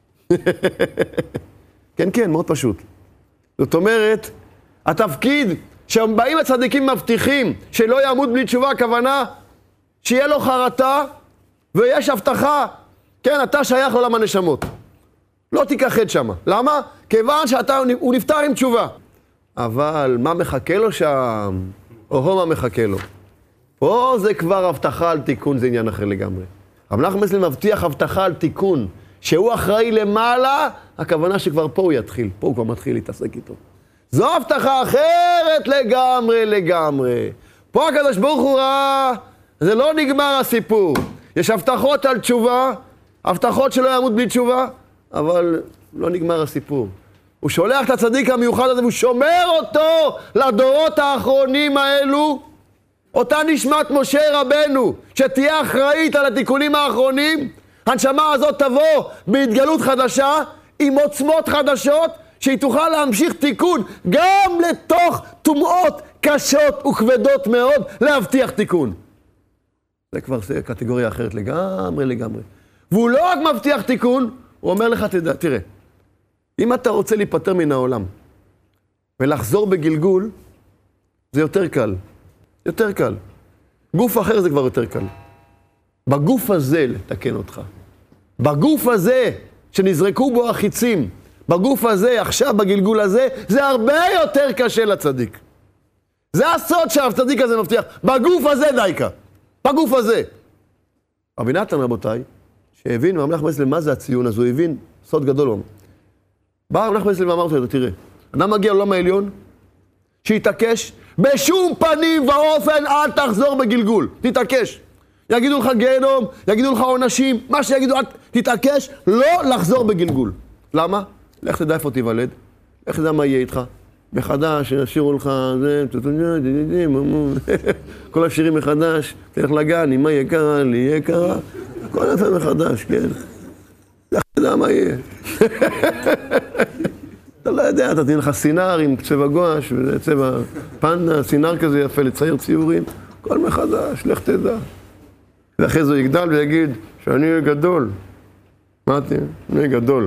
כן, מאוד פשוט. זאת אומרת, התפקיד שבאים הצדיקים מבטיחים שלא יעמוד בלי תשובה, הכוונה שיהיה לו חרטה ויש הבטחה, כן, אתה שייך לעולם הנשמות. לא תיקחת שמה. למה? כיוון הוא נפטר עם תשובה. אבל מה מחכה לו שם? או מה מחכה לו? פה זה כבר הבטחה על תיקון, זה עניין אחר לגמרי. אבל אנחנו מסלם מבטיח הבטחה על תיקון, שהוא אחראי למעלה, הכוונה שכבר פה הוא יתחיל, פה הוא כבר מתחיל להתעסק איתו. זו הבטחה אחרת לגמרי. פה הקדוש ברוך הוא ראה, זה לא נגמר הסיפור. יש הבטחות על תשובה, הבטחות שלא יעמוד בלי תשובה, אבל לא נגמר הסיפור. הוא שולח את הצדיק המיוחד הזה, והוא שומר אותו לדורות האחרונים האלו, אותה נשמת משה רבנו, שתהיה אחראית על התיקונים האחרונים, הנשמה הזאת תבוא בהתגלות חדשה, עם עוצמות חדשות, שהיא תוכל להמשיך תיקון, גם לתוך טומאות קשות וכבדות מאוד, להבטיח תיקון. זה כבר קטגוריה אחרת לגמרי. והוא לא רק מבטיח תיקון, הוא אומר לך, תראה, אם אתה רוצה להיפטר מן העולם, ולחזור בגלגול, זה יותר קל. גוף אחר זה כבר יותר קל. בגוף הזה לתקן אותך. בגוף הזה שנזרקו בו החיצים, בגוף הזה, עכשיו בגלגול הזה, זה הרבה יותר קשה לצדיק. זה הסוד שהצדיק הזה מבטיח. בגוף הזה דייקה. בגוף הזה. רבי נתן רבותיי, שהבין ממלך מסלם מה זה הציון, אז הוא הבין סוד גדול. בא ממלך מסלם ואמרתי לו, תראה, אדם מגיע לעולם העליון, שיתעקש, בשום פנים ואופן אל תחזור בגלגול, תתעקש. יגידו לך גיהנום, יגידו לך עונשים, מה שיגידו, תתעקש, לא לחזור בגלגול. למה? לך תדע איפה תיוולד, לך תדע מה יהיה איתך. מחדש, ישירו לך, כל השירים מחדש, תלך לגן, אם מה יהיה קרה, לי יהיה קרה, כל הזמן מחדש, כן. לך תדע מה יהיה. אתה לא יודע, אתה תהיה לך סינר עם צבע גואש, וזה צבע פנדה, סינר כזה יפה לצייר ציורים, כל מחדש, לך תדע. ואחרי זה יגדל ויגיד שאני אהיה גדול. מה אתה? אני אהיה גדול.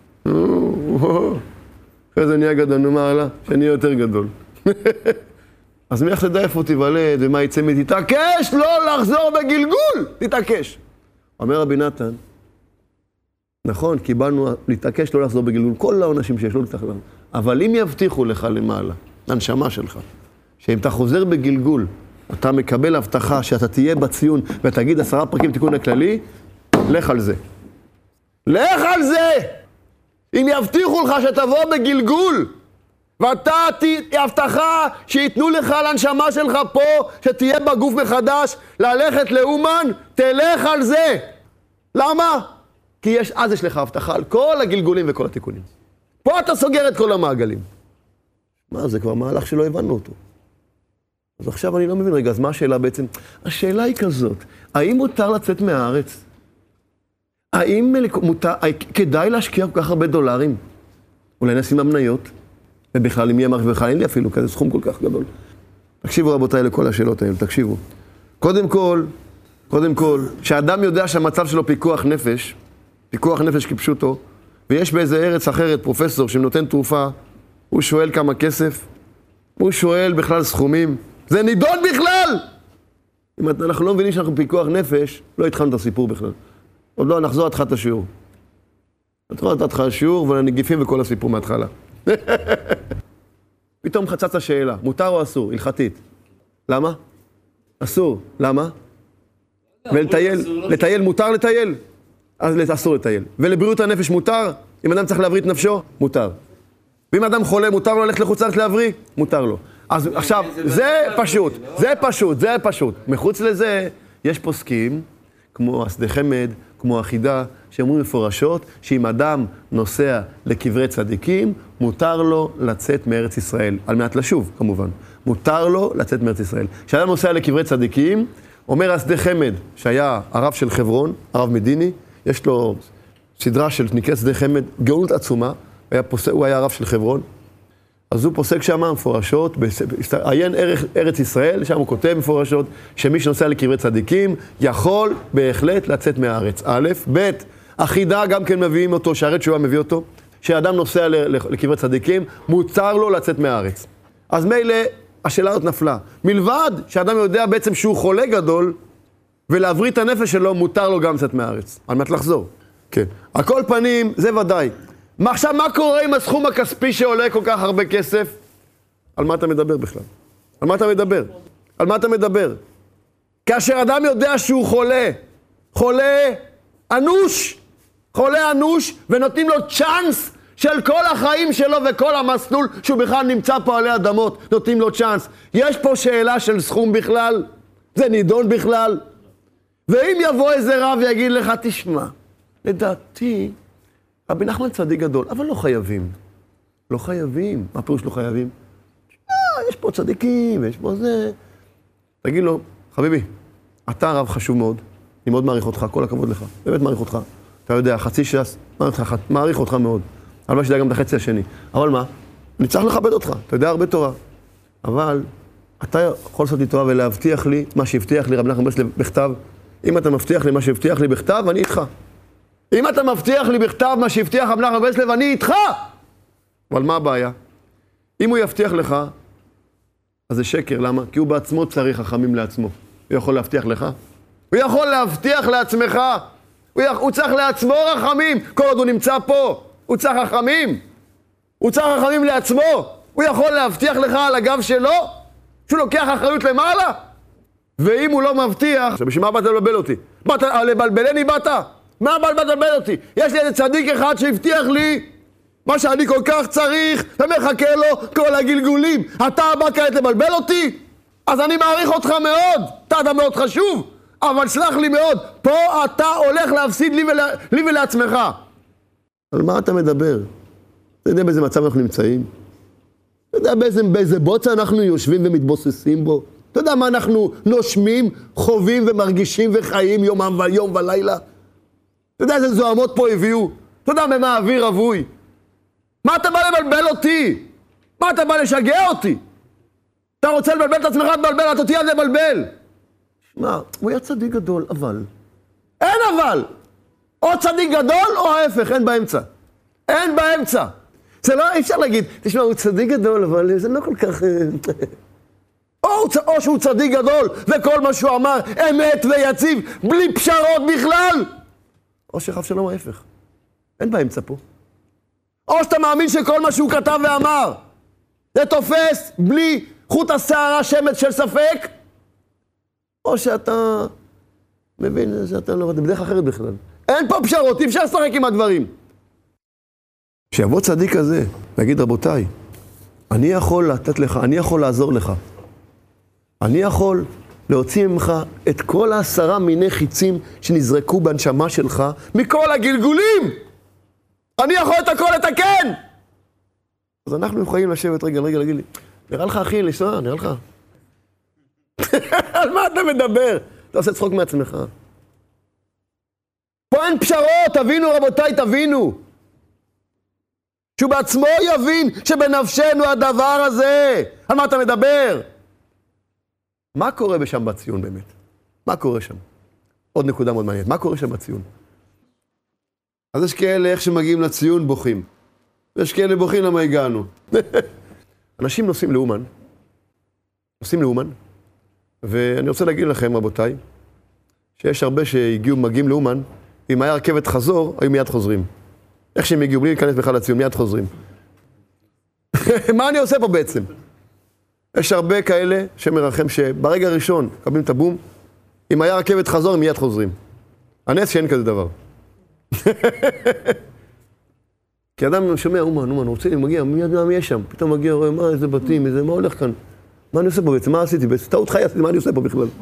אחרי זה נהיה גדול, נו מה עלה? שאני אהיה יותר גדול. אז מי איך תדע איפה תיוולד ומה יצא מי? תתעקש לא לחזור בגלגול! תתעקש. אומר רבי נתן, נכון, קיבלנו להתעקש לא לחזור בגלגול, כל העונשים שיש לו לתחלם. אבל אם יבטיחו לך למעלה, הנשמה שלך, שאם אתה חוזר בגלגול, אתה מקבל הבטחה שאתה תהיה בציון ותגיד 10 פרקים תיקון הכללי, לך על זה. לך על זה! אם יבטיחו לך שתבוא בגלגול, ואתה הבטחה שיתנו לך לנשמה שלך פה, שתהיה בגוף מחדש, ללכת לאומן, תלך על זה. למה? כי אז יש לך הבטחה על כל הגלגולים וכל התיקונים. פה אתה סוגר את כל המעגלים. מה, זה כבר מהלך שלא הבנו אותו. אז עכשיו אני לא מבין, רגע, אז מה השאלה בעצם? השאלה היא כזאת, האם מותר לצאת מהארץ? האם כדאי להשקיע כל כך הרבה דולרים? אולי נשים המניות? ובכלל, אם יהיה מערכת בכלל, אין לי אפילו כזה סכום כל כך גדול. תקשיבו רבותיי לכל השאלות האלה, תקשיבו. קודם כל, כשאדם יודע שהמצב שלו פיקוח נפש כפשוטו, ויש באיזה ארץ אחרת פרופסור שנותן תרופה, הוא שואל כמה כסף, הוא שואל בכלל סכומים, זה נידון בכלל! אם אנחנו לא מבינים שאנחנו פיקוח נפש, לא התחלנו את הסיפור בכלל. עוד לא, נחזור עד את השיעור. נחזור עד השיעור ולנגיפים וכל הסיפור מההתחלה. פתאום חצץ השאלה, מותר או אסור? הלכתית. למה? אסור. למה? ולטייל מותר לטייל? אז אסור לטייל. ולבריאות הנפש מותר? אם אדם צריך להבריא את נפשו? מותר. ואם אדם חולה, מותר לו ללכת לחוץ לארץ להבריא? מותר לו. אז עכשיו, זה פשוט. מחוץ לזה, יש פוסקים, כמו השדה חמד, כמו החידה, שאומרים מפורשות, שאם אדם נוסע לקברי צדיקים, מותר לו לצאת מארץ ישראל. על מנת לשוב, כמובן. מותר לו לצאת מארץ ישראל. כשאדם נוסע לקברי צדיקים, אומר השדה חמד, שהיה הרב של חברון, הרב מדיני, יש לו סדרה של נקראת שדה חמד, גאונות עצומה, הוא היה הרב של חברון, אז הוא פוסק שם מפורשות, עיין ארץ ישראל, שם הוא כותב מפורשות, שמי שנוסע לקברי צדיקים, יכול בהחלט לצאת מהארץ. א', ב', החידה גם כן מביאים אותו, שהרי תשובה מביא אותו, שאדם נוסע לקברי צדיקים, מותר לו לצאת מהארץ. אז מילא, השאלה הזאת נפלה. מלבד שאדם יודע בעצם שהוא חולה גדול, ולהבריא את הנפש שלו, מותר לו גם לצאת מהארץ. על מנת לחזור. כן. על כל פנים, זה ודאי. עכשיו, מה קורה עם הסכום הכספי שעולה כל כך הרבה כסף? על מה אתה מדבר בכלל? על מה אתה מדבר? כאשר אדם יודע שהוא חולה אנוש, ונותנים לו צ'אנס של כל החיים שלו וכל המסלול שהוא בכלל נמצא פה עלי אדמות, נותנים לו צ'אנס. יש פה שאלה של סכום בכלל? זה נידון בכלל? ואם יבוא איזה רב ויגיד לך, תשמע, לדעתי, רבי נחמן צדיק גדול, אבל לא חייבים. מה פירוש לא חייבים? יש פה צדיקים, יש פה זה. תגיד לו, חביבי, אתה רב חשוב מאוד, אני מאוד מעריך אותך, כל הכבוד לך, באמת מעריך אותך. אתה יודע, חצי ש"ס, מעריך אותך מאוד. אבל לא שתדע גם את החצי השני. אבל מה? אני צריך לכבד אותך, אתה יודע הרבה תורה. אבל אתה יכול לעשות לי תורה ולהבטיח לי מה שהבטיח לי רבי נחמן ברסלב בכתב. אם אתה מבטיח לי מה שהבטיח לי בכתב, אני איתך. אם אתה מבטיח לי בכתב מה שהבטיח רבי נחמן ברסלב, אני איתך! אבל מה הבעיה? אם הוא יבטיח לך, אז זה שקר, למה? כי הוא בעצמו צריך חכמים לעצמו. הוא יכול להבטיח לך? הוא יכול להבטיח לעצמך? הוא צריך לעצמו רחמים, כל עוד הוא נמצא פה. הוא צריך רחמים לעצמו. הוא יכול להבטיח לך על הגב שלו, שהוא לוקח אחריות למעלה. ואם הוא לא מבטיח, שבשביל מה באת לבלבל אותי? באת לבלבלני באת? מה באת לבלבל אותי? יש לי איזה צדיק אחד שהבטיח לי מה שאני כל כך צריך, ומחכה לו כל הגלגולים. אתה בא כעת לבלבל אותי? אז אני מעריך אותך מאוד, אתה מאוד חשוב, אבל סלח לי מאוד, פה אתה הולך להפסיד לי ולעצמך. על מה אתה מדבר? אתה יודע באיזה מצב אנחנו נמצאים? אתה יודע באיזה בוץ אנחנו יושבים ומתבוססים בו? אתה יודע מה אנחנו נושמים, חווים ומרגישים וחיים יום ולילה? אתה יודע איזה זוהמות פה הביאו? אתה יודע במה האוויר רווי? מה אתה בא לבלבל אותי? מה אתה בא לשגע אותי? אתה רוצה לבלבל את עצמך, תבלבל, את אותי על זה בלבל. שמע, הוא היה צדיק גדול, אבל. אין אבל! או צדיק גדול או ההפך, אין באמצע. זה לא, אי אפשר להגיד, תשמע, הוא צדיק גדול, אבל זה לא כל כך... או שהוא צדיק גדול, וכל מה שהוא אמר אמת ויציב, בלי פשרות בכלל. או שחף שלום ההפך. אין באמצע פה. או שאתה מאמין שכל מה שהוא כתב ואמר, זה תופס בלי חוט השערה שמץ של ספק, או שאתה מבין שאתה לא... זה בדרך אחרת בכלל. אין פה פשרות, אי אפשר לשחק עם הדברים. כשיבוא צדיק כזה, ויגיד, רבותיי, אני יכול לתת לך, אני יכול לעזור לך. אני יכול להוציא ממך את כל 10 מיני חיצים שנזרקו בנשמה שלך, מכל הגלגולים. אני יכול את הכל לתקן. אז אנחנו יכולים לשבת רגע, להגיד לי, נראה לך אחי, לנסוע, נראה לך. על מה אתה מדבר? אתה עושה צחוק מעצמך. פה אין פשרות, תבינו רבותיי, תבינו. שהוא בעצמו יבין שבנפשנו הדבר הזה. על מה אתה מדבר? מה קורה בשם בציון באמת? מה קורה שם? עוד נקודה מאוד מעניינת. מה קורה שם בציון? אז יש כאלה, איך שמגיעים לציון, בוכים. ויש כאלה בוכים למה הגענו. אנשים נוסעים לאומן, ואני רוצה להגיד לכם, רבותיי, שיש הרבה מגיעים לאומן, אם היה רכבת חזור, היו מיד חוזרים. איך שהם הגיעו, בלי להיכנס בכלל לציון, מיד חוזרים. מה אני עושה פה בעצם? יש הרבה כאלה שמרחם שברגע הראשון קבלים את הבום, אם היה רכבת חזור, הם מיד חוזרים. הנס שאין כזה דבר. כי אדם שומע, אומן, רוצה, מגיע, מיד מה יש שם? פתאום מגיע, רואה, מה, איזה בתים, איזה, מה הולך כאן? מה אני עושה פה בעצם? מה עשיתי? טעות חיי עשיתי, מה אני עושה פה בכלל?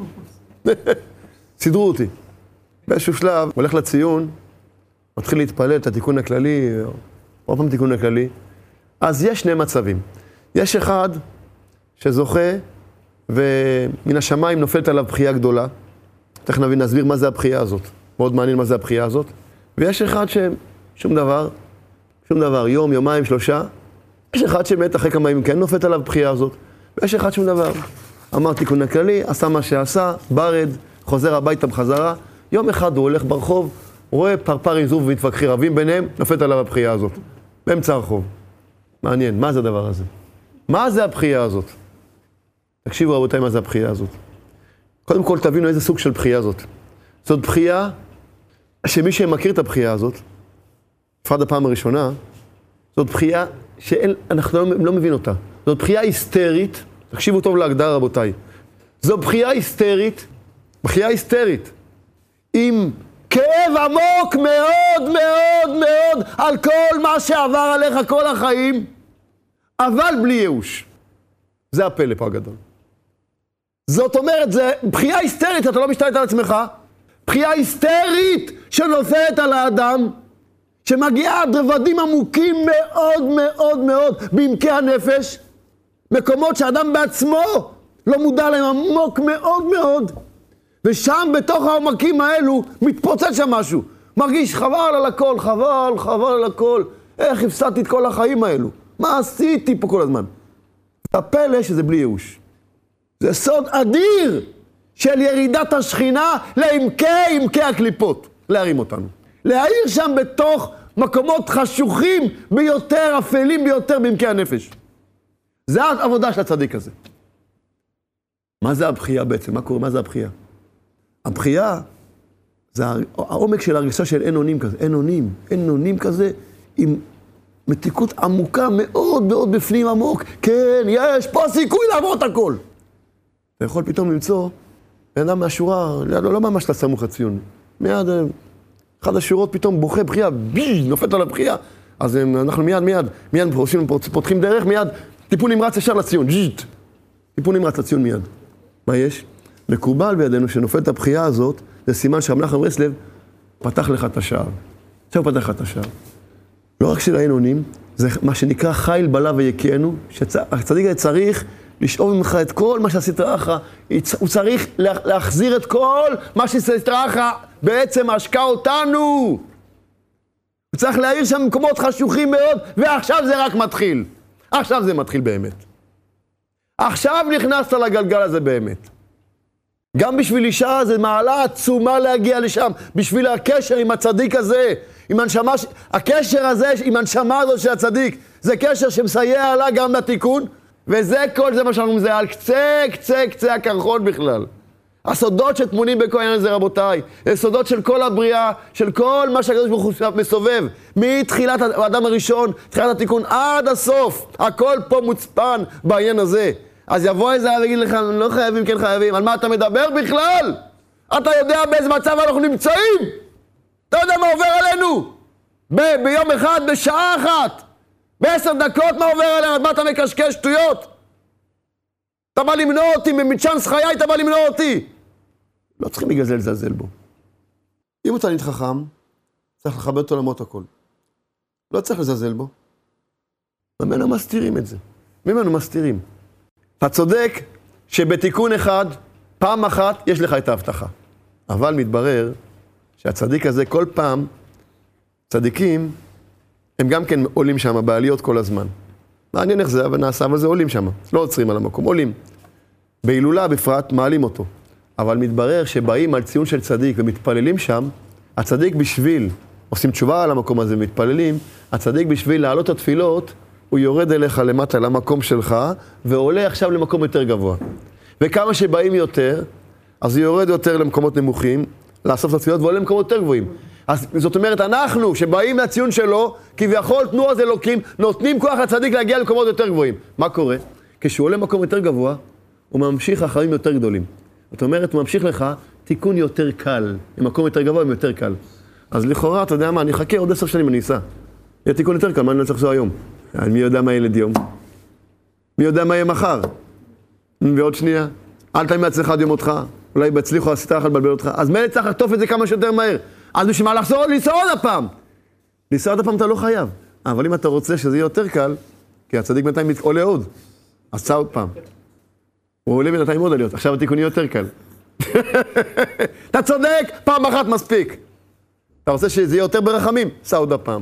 סידרו אותי. באיזשהו שלב, הולך לציון, מתחיל להתפלל את התיקון הכללי, עוד פעם תיקון הכללי. אז יש שני מצבים. יש אחד שזוכה, ומן השמיים נופלת עליו בחייה גדולה. תכף נסביר מה זה הבחייה הזאת. מאוד מעניין מה זה הבחייה הזאת. ויש אחד ששום דבר, יום, יומיים, 3. יש אחד שמת אחרי כמה ימים כן נופלת עליו בחייה הזאת. ויש אחד שום דבר. אמר תיקון הכללי, עשה מה שעשה, ברד, חוזר הביתה בחזרה. יום אחד הוא הולך ברחוב, רואה פרפר עם זבוב ומתווכחים רבים ביניהם, נופלת עליו הבחייה הזאת. באמצע הרחוב. מעניין, מה זה הדבר הזה? מה זה הבחייה הזאת? תקשיבו רבותיי, מה זה הבחייה הזאת? קודם כל תבינו איזה סוג של בחייה זאת. זאת בחייה שמי שמכיר את הבחייה הזאת, בפרט הפעם הראשונה, זאת בחייה שאנחנו לא מבין אותה. זאת בחייה היסטרית, תקשיבו טוב להגדרה רבותיי. זו בחייה היסטרית, עם כאב עמוק מאוד מאוד מאוד על כל מה שעבר עליך כל החיים, אבל בלי ייאוש. זה הפלא פה הגדול. זאת אומרת, זה בחייה היסטרית, אתה לא משתלט על עצמך, בחייה היסטרית שנופלת על האדם, שמגיעה עד רבדים עמוקים מאוד מאוד מאוד בעמקי הנפש, מקומות שאדם בעצמו לא מודע להם עמוק מאוד מאוד, ושם בתוך העמקים האלו מתפוצץ שם משהו, מרגיש חבל על הכל, איך הפסדתי את כל החיים האלו, מה עשיתי פה כל הזמן? הפלא שזה בלי ייאוש. זה סוד אדיר של ירידת השכינה לעמקי הקליפות, להרים אותנו. להעיר שם בתוך מקומות חשוכים ביותר, אפלים ביותר בעמקי הנפש. זה העבודה של הצדיק הזה. מה זה הבחייה בעצם? מה קורה? מה זה הבחייה? הבחייה זה העומק של הרגשה של אין אונים כזה, עם מתיקות עמוקה מאוד מאוד בפנים עמוק. כן, יש פה סיכוי לעבור את הכל. אתה יכול פתאום למצוא אדם מהשורה, לא ממש לסמוך הציון. מיד, אחד השורות פתאום בוכה בחייה, נופלת על הבחייה. אז אנחנו מיד פותחים דרך, מיד טיפול נמרץ ישר לציון, טיפול נמרץ לציון מיד. מה יש? מקובל בידינו שנופלת הבחייה הזאת, זה סימן שרב נחמן מברסלב פתח לך את השער. עכשיו הוא פתח לך את השער. לא רק של אין אונים, זה מה שנקרא חיל בלה ויקנו, שהצדיק הזה צריך לשאוב ממך את כל מה שעשית לך, הוא צריך להחזיר את כל מה שעשית לך, בעצם השקע אותנו. הוא צריך להעיר שם מקומות חשוכים מאוד, ועכשיו זה רק מתחיל. עכשיו זה מתחיל באמת. עכשיו נכנסת לגלגל הזה באמת. גם בשביל אישה זה מעלה עצומה להגיע לשם, בשביל הקשר עם הצדיק הזה, עם הנשמה, הקשר הזה עם הנשמה הזו של הצדיק, זה קשר שמסייע לה גם לתיקון, וזה כל זה מה שאנחנו זה על קצה הקרחון בכלל. הסודות שטמונים בכל העניין הזה רבותיי, זה סודות של כל הבריאה, של כל מה שהקדוש ברוך הוא מסובב, מתחילת האדם הראשון, תחילת התיקון עד הסוף, הכל פה מוצפן בעניין הזה. אז יבוא איזה ויגיד לך, לא חייבים, כן חייבים, על מה אתה מדבר בכלל? אתה יודע באיזה מצב אנחנו נמצאים? אתה יודע מה עובר עלינו? ביום אחד, בשעה אחת, ב10 דקות מה עובר עלינו? על מה אתה מקשקש שטויות? אתה בא למנוע אותי, מצ'אנס חיי אתה בא למנוע אותי. לא צריכים בגלל זה לזלזל בו. אם אתה נית חכם, צריך לכבד אותו למרות הכל. לא צריך לזלזל בו. ממנו מסתירים את זה. ממנו מסתירים. אתה צודק שבתיקון אחד פעם אחת יש לך את ההבטחה. אבל מתברר שהצדיק הזה כל פעם, צדיקים, הם גם כן עולים שם בעליות כל הזמן. מעניין איך זה, אבל נעשה, אבל זה עולים שם. לא עוצרים על המקום, עולים. בהילולה בפרט מעלים אותו. אבל מתברר שבאים על ציון של צדיק ומתפללים שם, הצדיק בשביל, עושים תשובה על המקום הזה ומתפללים, הצדיק בשביל לעלות את התפילות, הוא יורד אליך למטה למקום שלך, ועולה עכשיו למקום יותר גבוה. וכמה שבאים יותר, אז הוא יורד יותר למקומות נמוכים, לאסוף את התפילות, ועולה למקומות יותר גבוהים. אז זאת אומרת, אנחנו שבאים לציון שלו, כביכול תנועה זה אלוקים, נותנים כוח לצדיק להגיע למקומות יותר גבוהים. מה קורה? כשהוא עולה למקום יותר גבוה, הוא ממשיך אחרים יותר גדולים. זאת אומרת, הוא ממשיך לך תיקון יותר קל, במקום יותר גבוה ויותר קל. אז לכאורה, אתה יודע מה, אני אחכה עוד 10 שנים, אני אסע. יהיה תיקון יותר קל, מה אני לא צריך לעשות היום? מי יודע מה ילד יום? מי יודע מה יהיה מחר? ועוד שנייה, אל תאמין לעצמך עד יום אותך, אולי בהצליחו עשית לך לבלבל אותך, אז מילא צריך לחטוף את זה כמה שיותר מהר. אז בשביל מה לחזור, לנסוע עוד הפעם? לנסוע עוד הפעם אתה לא חייב. אבל אם אתה רוצה שזה יהיה יותר קל, כי הצדיק בינתיים עולה עוד, אז צא עוד פעם. הוא עולה בינתיים עוד עליות, עכשיו התיקון יהיה יותר קל. אתה צודק, פעם אחת מספיק. אתה רוצה שזה יהיה יותר ברחמים? סע עוד הפעם.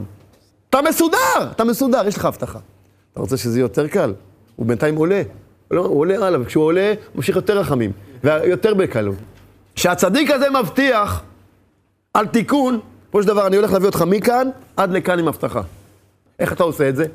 אתה מסודר, יש לך הבטחה. אתה רוצה שזה יהיה יותר קל? הוא בינתיים עולה. הוא עולה הלאה, וכשהוא עולה, הוא ממשיך יותר רחמים. ויותר בקלות. שהצדיק הזה מבטיח על תיקון, פה של דבר, אני הולך להביא אותך מכאן עד לכאן עם הבטחה. איך אתה עושה את זה?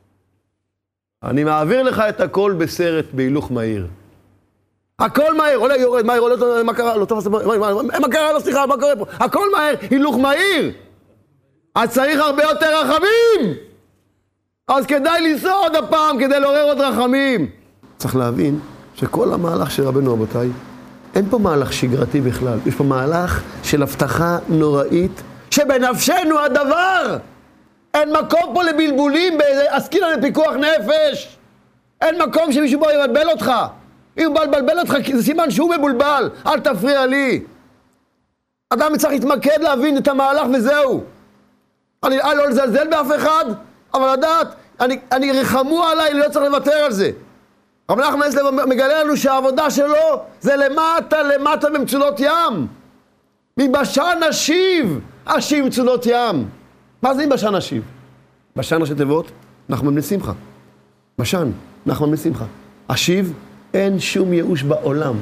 אני מעביר לך את הכל בסרט בהילוך מהיר. הכל מהר, עולה, יורד, מהר, עולה, מה קרה? לא טוב, מה קרה? לא סליחה, מה קורה פה? הכל מהר, הילוך מהיר. אז צריך הרבה יותר רחמים. אז כדאי לנסוע עוד הפעם כדי לעורר עוד רחמים. צריך להבין שכל המהלך של רבנו רבותיי, אין פה מהלך שגרתי בכלל. יש פה מהלך של הבטחה נוראית, שבנפשנו הדבר. אין מקום פה לבלבולים, עסקינן לפיקוח נפש. אין מקום שמישהו בוא יבלבל אותך. אם הוא בלבל אותך, זה סימן שהוא מבולבל. אל תפריע לי. אדם צריך להתמקד להבין את המהלך וזהו. אני לא לזלזל באף אחד, אבל לדעת, אני רחמו עליי, אני לא צריך לוותר על זה. אבל אנחנו מגלה לנו שהעבודה שלו זה למטה במצולות ים. מבשן השיב, השיב מצולות ים. מה זה מבשן השיב? בשן ראשי תיבות, נחמן בן שמחה. בשן, נחמן בן שמחה. השיב, אין שום ייאוש בעולם.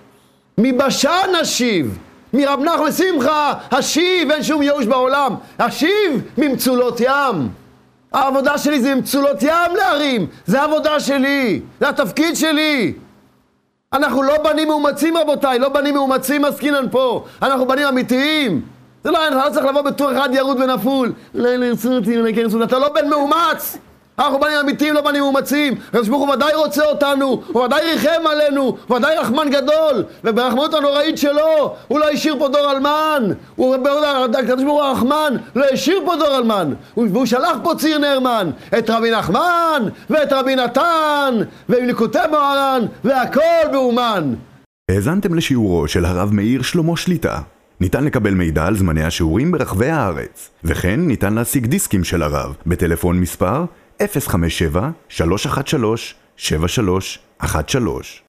מבשן השיב, מרב נחמן בן שמחה, השיב, אין שום ייאוש בעולם. השיב ממצולות ים. העבודה שלי זה מצולות ים להרים, זה העבודה שלי, זה התפקיד שלי. אנחנו לא בנים מאומצים רבותיי, לא בנים מאומצים עסקינן פה, אנחנו בנים אמיתיים. זה לא, אנחנו לא צריך לבוא בתור אחד ירוד ונפול, לא ירצו אותי, אתה לא בן מאומץ. אנחנו בנים אמיתיים, לא בנים מאומצים. הקדוש ברוך הוא ודאי רוצה אותנו, הוא ודאי ריחם עלינו, הוא ודאי רחמן גדול, וברחמנות הנוראית שלו, הוא לא השאיר פה דור אלמן. הקדוש ברוך הוא הרחמן לא השאיר פה דור אלמן, והוא שלח פה ציר נאמן, את רבי נחמן ואת רבי נתן, ועם ליקוטי מוהר"ן, והכל באומן. האזנתם לשיעורו של הרב מאיר שלמה שליט"א. ניתן לקבל מידע על זמני השיעורים ברחבי הארץ, וכן ניתן להשיג דיסקים של הרב בטלפון מספר 057-313-7313.